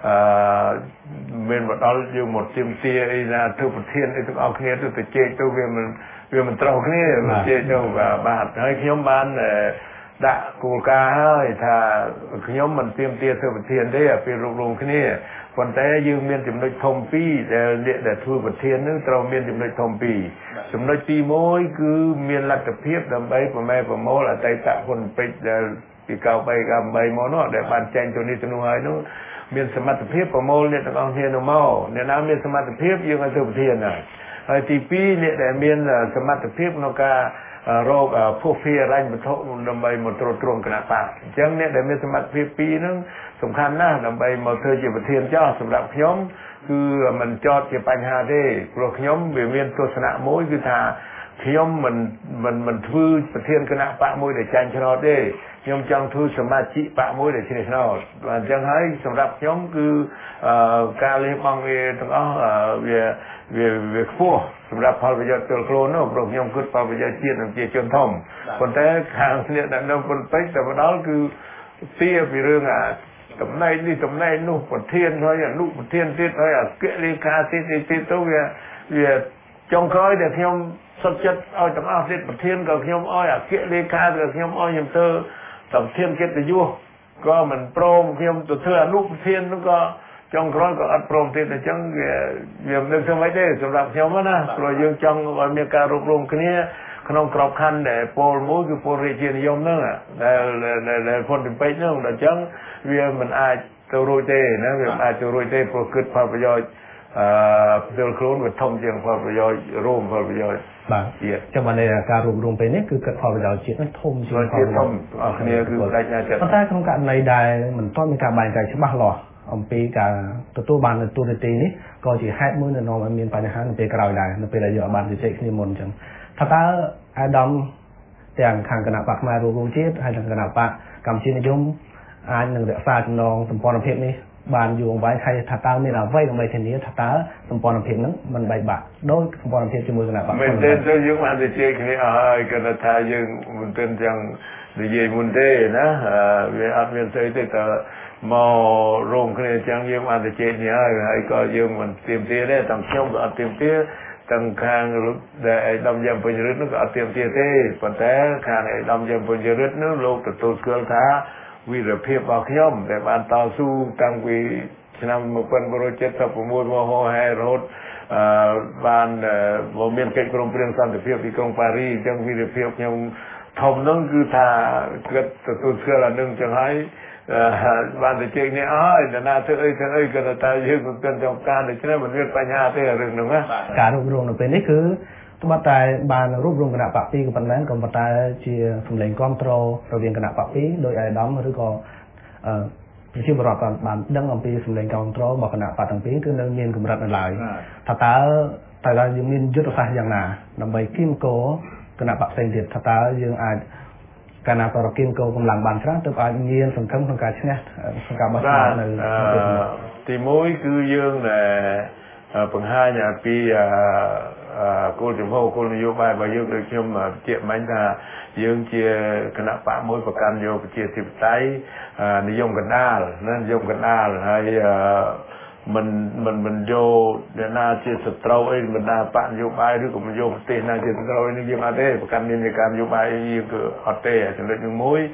មានមកដល់យើងមកទៀមទាអីណាធ្វើប្រធានអីទាំងអស់គ្នាទៅជែកទៅវាមិនត្រូវគ្នាជែកទៅបាទហើយខ្ញុំបានដាក់គោលការណ៍ហើយថាខ្ញុំមិនទៀមទាធ្វើប្រធានទេពេលរករងគ្នាប៉ុន្តែយើងមានចំណុចធំពីរដែលធ្វើប្រធាននឹងត្រូវមានចំណុចធំពីរចំណុចទី1គឺមានលទ្ធភាពដើម្បីប្រម៉ែប្រមូលអតីតហ៊ុនពេជ្រដែលពី93មកនោះដែលបានចែងទៅនេះទៅនោះហើយនោះមានសមត្ថភាពប្រមូលអ្នកទាំងអស់គ្នានោះមកអ្នកណាមានសមត្ថភាពយើងឲ្យធ្វើប្រធានហើយទី2អ្នកដែលមានសមត្ថភាពក្នុងការរកភពភារញ្ញវត្ថុដើម្បីមកត្រួតត្រងគណៈបកអញ្ចឹងអ្នកដែលមានសមត្ថភាព2ហ្នឹងសំខាន់ណាស់ដើម្បីមកធ្វើជាប្រធានចោះសម្រាប់ខ្ញុំគឺមិនចោតជាបញ្ហាទេព្រោះខ្ញុំវាមានទស្សនៈមួយគឺថាខ្ញុំមិនធ្វើប្រធានគណៈបកមួយដែលចាញ់ឆ្នោតទេខ្ញុំចង់ធ្វើសមាជិកបកមួយដែលឈ្នះឆ្នោតបាទអញ្ចឹងហើយសម្រាប់ខ្ញុំគឺការលះបង់វាទាំងអស់វាខ្ពស់សម្រាប់ផលប្រយោជន៍ផ្ទាល់ខ្លួននោះព្រោះខ្ញុំគិតផលប្រយោជន៍ជាតិនិងប្រជាជនធំប៉ុន្តែខាងគ្នាដែលនៅប៉ុន្តែតែម្ដងគឺពីរឿងតំណែងនេះតំណែងនោះប្រធានហើយអនុប្រធានទៀតហើយអគ្គលេខាទៀតទៅវាចុងក្រោយដែលខ្ញុំសុខចិត្តឲ្យទាំងអស់ទៀតប្រធានក៏ខ្ញុំឲ្យអគ្គលេខាក៏ខ្ញុំឲ្យខ្ញុំទៅប្រធានកិត្តិយសក៏មិនព្រមខ្ញុំទៅធ្វើអនុប្រធាននោះក៏ចុងក្រោយក៏អត់ព្រមទៀតអញ្ចឹងវាមិនធ្វើម៉េចទេសម្រាប់ខ្ញុំណាព្រោះយើងចង់ឲ្យមានការរួបរวมគ្នាក្នុងក្របខ័ណ្ឌដែលពលមួយគឺពលរាជានិយមហ្នឹងដែលផុតពីពេកហ្នឹងអញ្ចឹងវាមិនអាចទៅរួចទេណាវាមិនអាចទៅរួចទេព្រោះគិតផលប្រយោជន៍ផ្ទាល់ខ្លួនវាធំជាងផលប្រយោជន៍រួមផលប្រយោជន៍
បាទចាំបានការរួមរวมពេលនេះគឺគិតផលប្រយោជន៍ជាតិនេះធំជាងផលប្រយោជន៍
អស់គ្នាគឺបដិញ្ញាចិត្ត
ប៉ុន្តែក្នុងករណីដែលមិនទាន់មានការបែងចែកច្បាស់លាស់អំពីការទទួលបានទូរទស្សន៍នេះក៏ជាហេតុមួយដែលនាំឲ្យមានបញ្ហានៅពេលក្រោយដែរនៅពេលដែលយើងបានជជែកគ្នាមុនអញ្ចឹងថាតើអាដាមទាំងខាងគណៈបកខ្មែររួមជាតិហើយនិងគណៈបកកម្ពុជានិយមអាចនឹងរក្សាចំណងសម្ព័ន្ធភាពនេះបានយូរអង្វែងហើយថាតើមានអ្វីដើម្បីធានាថាតើសម្ព័ន្ធភាពហ្នឹងមិនបែកបាក់ដោយសម្ព័ន្ធភាពជាមួយគណៈបក
មែនទេយើងបានជជែកគ្នាហើយគាត់ថាយើងមិនទាន់យ៉ាងនិយាយមុនទេណាវាអត់មានស្អីទេតែមករោងគ្នាអញ្ចឹងយើងបានជជែកគ្នាហើយក៏យើងមិនទៀមទាទេទាំងខ្ញុំក៏អត់ទៀមទាទាំងខាងដែលឯកឧត្តមយមពេញរិទ្ធនោះក៏អត់ទៀមទាទេប៉ុន្តែខាងឯកឧត្តមយមពេញរិទ្ធនោះលោកទទួលស្គាល់ថាវីរភាពរបស់ខ្ញុំដែលបានតស៊ូតាំងពីឆ្នាំ1976មកហើយរហូតបានមានកិច្ចព្រមព្រៀងសន្តិភាពទីក្រុងប៉ារីសអញ្ចឹងវីរភាពខ្ញុំធំនោះគឺថាគាត់ទទួលស្គាល់អានឹងចឹងហើយបានទៅជែកនេះអើយណាធ្វើអីគាត់ថាយើងមិនទាន់ចំការដូច្នេះមិនមានបញ្ហាទេរឿងហ្នឹងណា
ការរួបរวมនៅពេលនេះគឺត្បិតតែបានរួបរวมគណៈបក2ក៏ប៉ុន្តែក៏ប៉ុន្តែជាសម្លេងគ្រប់គ្រងរវាងគណៈបក2ដោយអាយដាមឬក៏ប្រជាពលរដ្ឋបានដឹងអំពីសម្លេងគ្រប់គ្រងរបស់គណៈបកទាំងពីរគឺនៅមានកម្រិតនៅឡើយថាតើយើងមានយុទ្ធសាស្ត្រយ៉ាងណាដើម្បីគៀមគរគណៈបកផ្សេងទៀតថាតើយើងអាចកាលណាប្រគៀមគរកម្លាំងបានច្រើនទើបអាចមានសង្ឃឹមក្នុងការឈ្នះក្នុងការបោះឆ្នោតនៅ
ទី1គឺយើងបង្ហាញពីគោលជំហរគោលនយោបាយរបស់យើងដូចខ្ញុំជាក់មិញថាយើងជាគណៈបកមួយប្រកាន់យកប្រជាធិបតេយ្យនិយមកណ្ដាលណានិយមកណ្ដាលហើយមិនយកអ្នកណាជាសត្រូវអីបណ្ដាបកនយោបាយឬក៏មិនយកប្រទេសណាជាសត្រូវនេះយើងអត់ទេប្រកាន់មានការនយោបាយយើងគឺអត់ទេចំណុចទី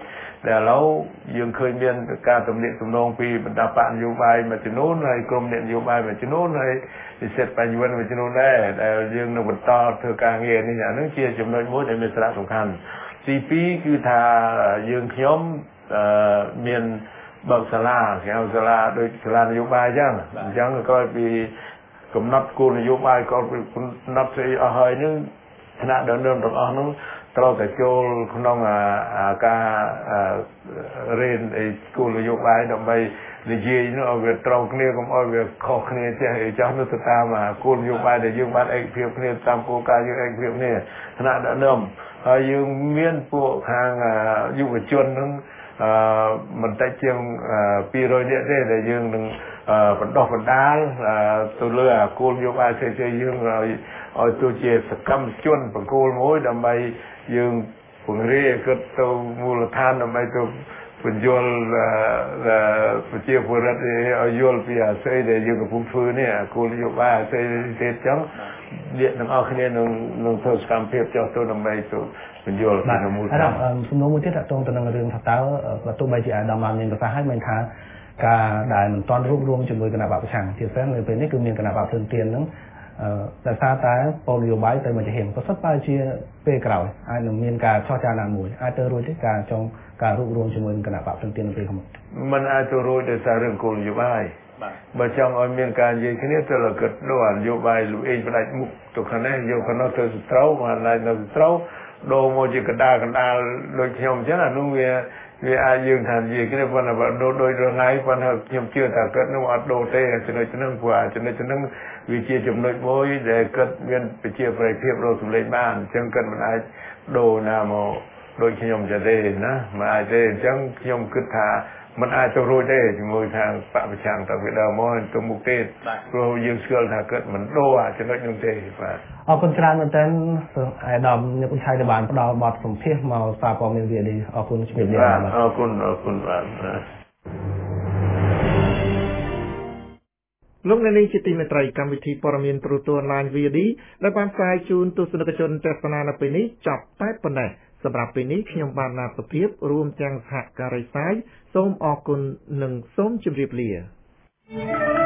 1ដែលឥឡូវយើងឃើញមានការទំនាក់ទំនងពីបណ្ដាបកនយោបាយមួយចំនួនហើយក្រុមអ្នកនយោបាយមួយចំនួនហើយនិស្សិតបញ្ញវន្តមួយចំនួនដែរដែលយើងនឹងបន្តធ្វើការងារនេះអានឹងជាចំណុចមួយដែលមានសារៈសំខាន់ទី2គឺថាយើងខ្ញុំមានបើកសាលាគេហៅសាលាដូចសាលានយោបាយអញ្ចឹងក្រោយពីកំណត់គោលនយោបាយក៏កំណត់ស្អីអស់ហើយនឹងថ្នាក់ដឹកនាំទាំងអស់នោះត្រូវតែចូលក្នុងការរៀនគោលនយោបាយដើម្បីនិយាយនោះឲ្យវាត្រូវគ្នាកុំឲ្យវាខុសគ្នាចេះចាស់នោះទៅតាមគោលនយោបាយដែលយើងបានឯកភាពគ្នាតាមគោលការណ៍យើងឯកភាពគ្នាថ្នាក់ដឹកនាំហើយយើងមានពួកខាងយុវជននឹងមិនតិចជាង200នាក់ទេដែលយើងនឹងបណ្ដុះបណ្ដាលទៅលើគោលនយោបាយផ្សេងៗយើងឲ្យទៅជាសកម្មជនបង្គោលមួយដើម្បីយើងពង្រាយគិតទៅមូលដ្ឋានដើម្បីទៅបញ្យល់ប្រជាពលរដ្ឋឲ្យយល់ពីអាស្អីដែលយើងកំពុងធ្វើនេះគោលនយោបាយអាស្អីទៀតចឹងអ្នកទាំងអស់គ្នានឹងធ្វើសកម្មភាពចុះទៅដើម្បីទៅបញ្យល់ពីមូលដ្ឋាន
សំណួរមួយទៀតតកតងទៅនឹងរឿងថាតើបើទោះបីជាអាដាមបានមានប្រសាសន៍ហើយមិនថាការដែលមិនទាន់រួបរวมជាមួយគណៈបកប្រឆាំងជាពិសេសនៅពេលនេះគឺមានគណៈបកភ្លើងទៀនហ្នឹងដោយសារតែពលនយោបាយទៅមកជាហេមប្រសិនបើជាពេលក្រោយអាចនឹងមានការចរចាណាមួយអាចទៅរួចទេការរួបរวมជាមួយគណៈបកភ្លើងទៀននៅពេលខាងមុខ
มันអាចទៅរួចដោយសាររឿងគោលនយោបាយបើចង់ឲ្យមានការនិយាយគ្នាទៅគិតដូចនយោបាយលូអេងផ្ដាច់មុខទៅខាងនេះយកខាងនោះទៅត្រូវមកឡៃនៅត្រូវដូរមកជាកណ្ដាលដូចខ្ញុំអញ្ចឹងអានោះវាវាអាចយើងថានិយាយគ្នាប៉ុន្តែបើដូរដោយរងៃប៉ុន្តែខ្ញុំជឿថាគាត់នឹងអត់ដូរទេចំណុចហ្នឹងព្រោះចំណុចហ្នឹងវាជាចំណុចមួយដែលគាត់មានប្រជាប្រិយភាពរកសម្លេងបានអញ្ចឹងគាត់មិនអាចដូរណាមកដូចខ្ញុំទេណាមិនអាចទេអញ្ចឹងខ្ញុំគិតថាមិនអាចទៅរួចទេជាមួយខាងបពប្រឆាំងតាំងពីដើមមកទៅមុខទៀតព្រោះយើងស្គាល់ថាគាត់មិនដូរចំណុចនោះទេបាទ
អរគុណច្រើនមែនទែនអាដាមអ្នកគុណឆៃដែលបានផ្ដល់បទសម្ភាសមកសារព័ត៌មាន VOD អរគុណជំរាបលាបាទ
អរគុណបាទ
លោកអ្នកនាងជាទីមេត្រីកម្មវិធីព័ត៌មានទូរទស្សន៍ Online VOD ដែលបានផ្សាយជូនទស្សនិកជនទស្សនានៅពេលនេះចប់តែប៉ុណ្ណេះសម្រាប់ពេលនេះខ្ញុំបានណាត់សុភាពរួមទាំងសហការីផ្សាយសូមអរគុណនិងសូមជម្រាបលា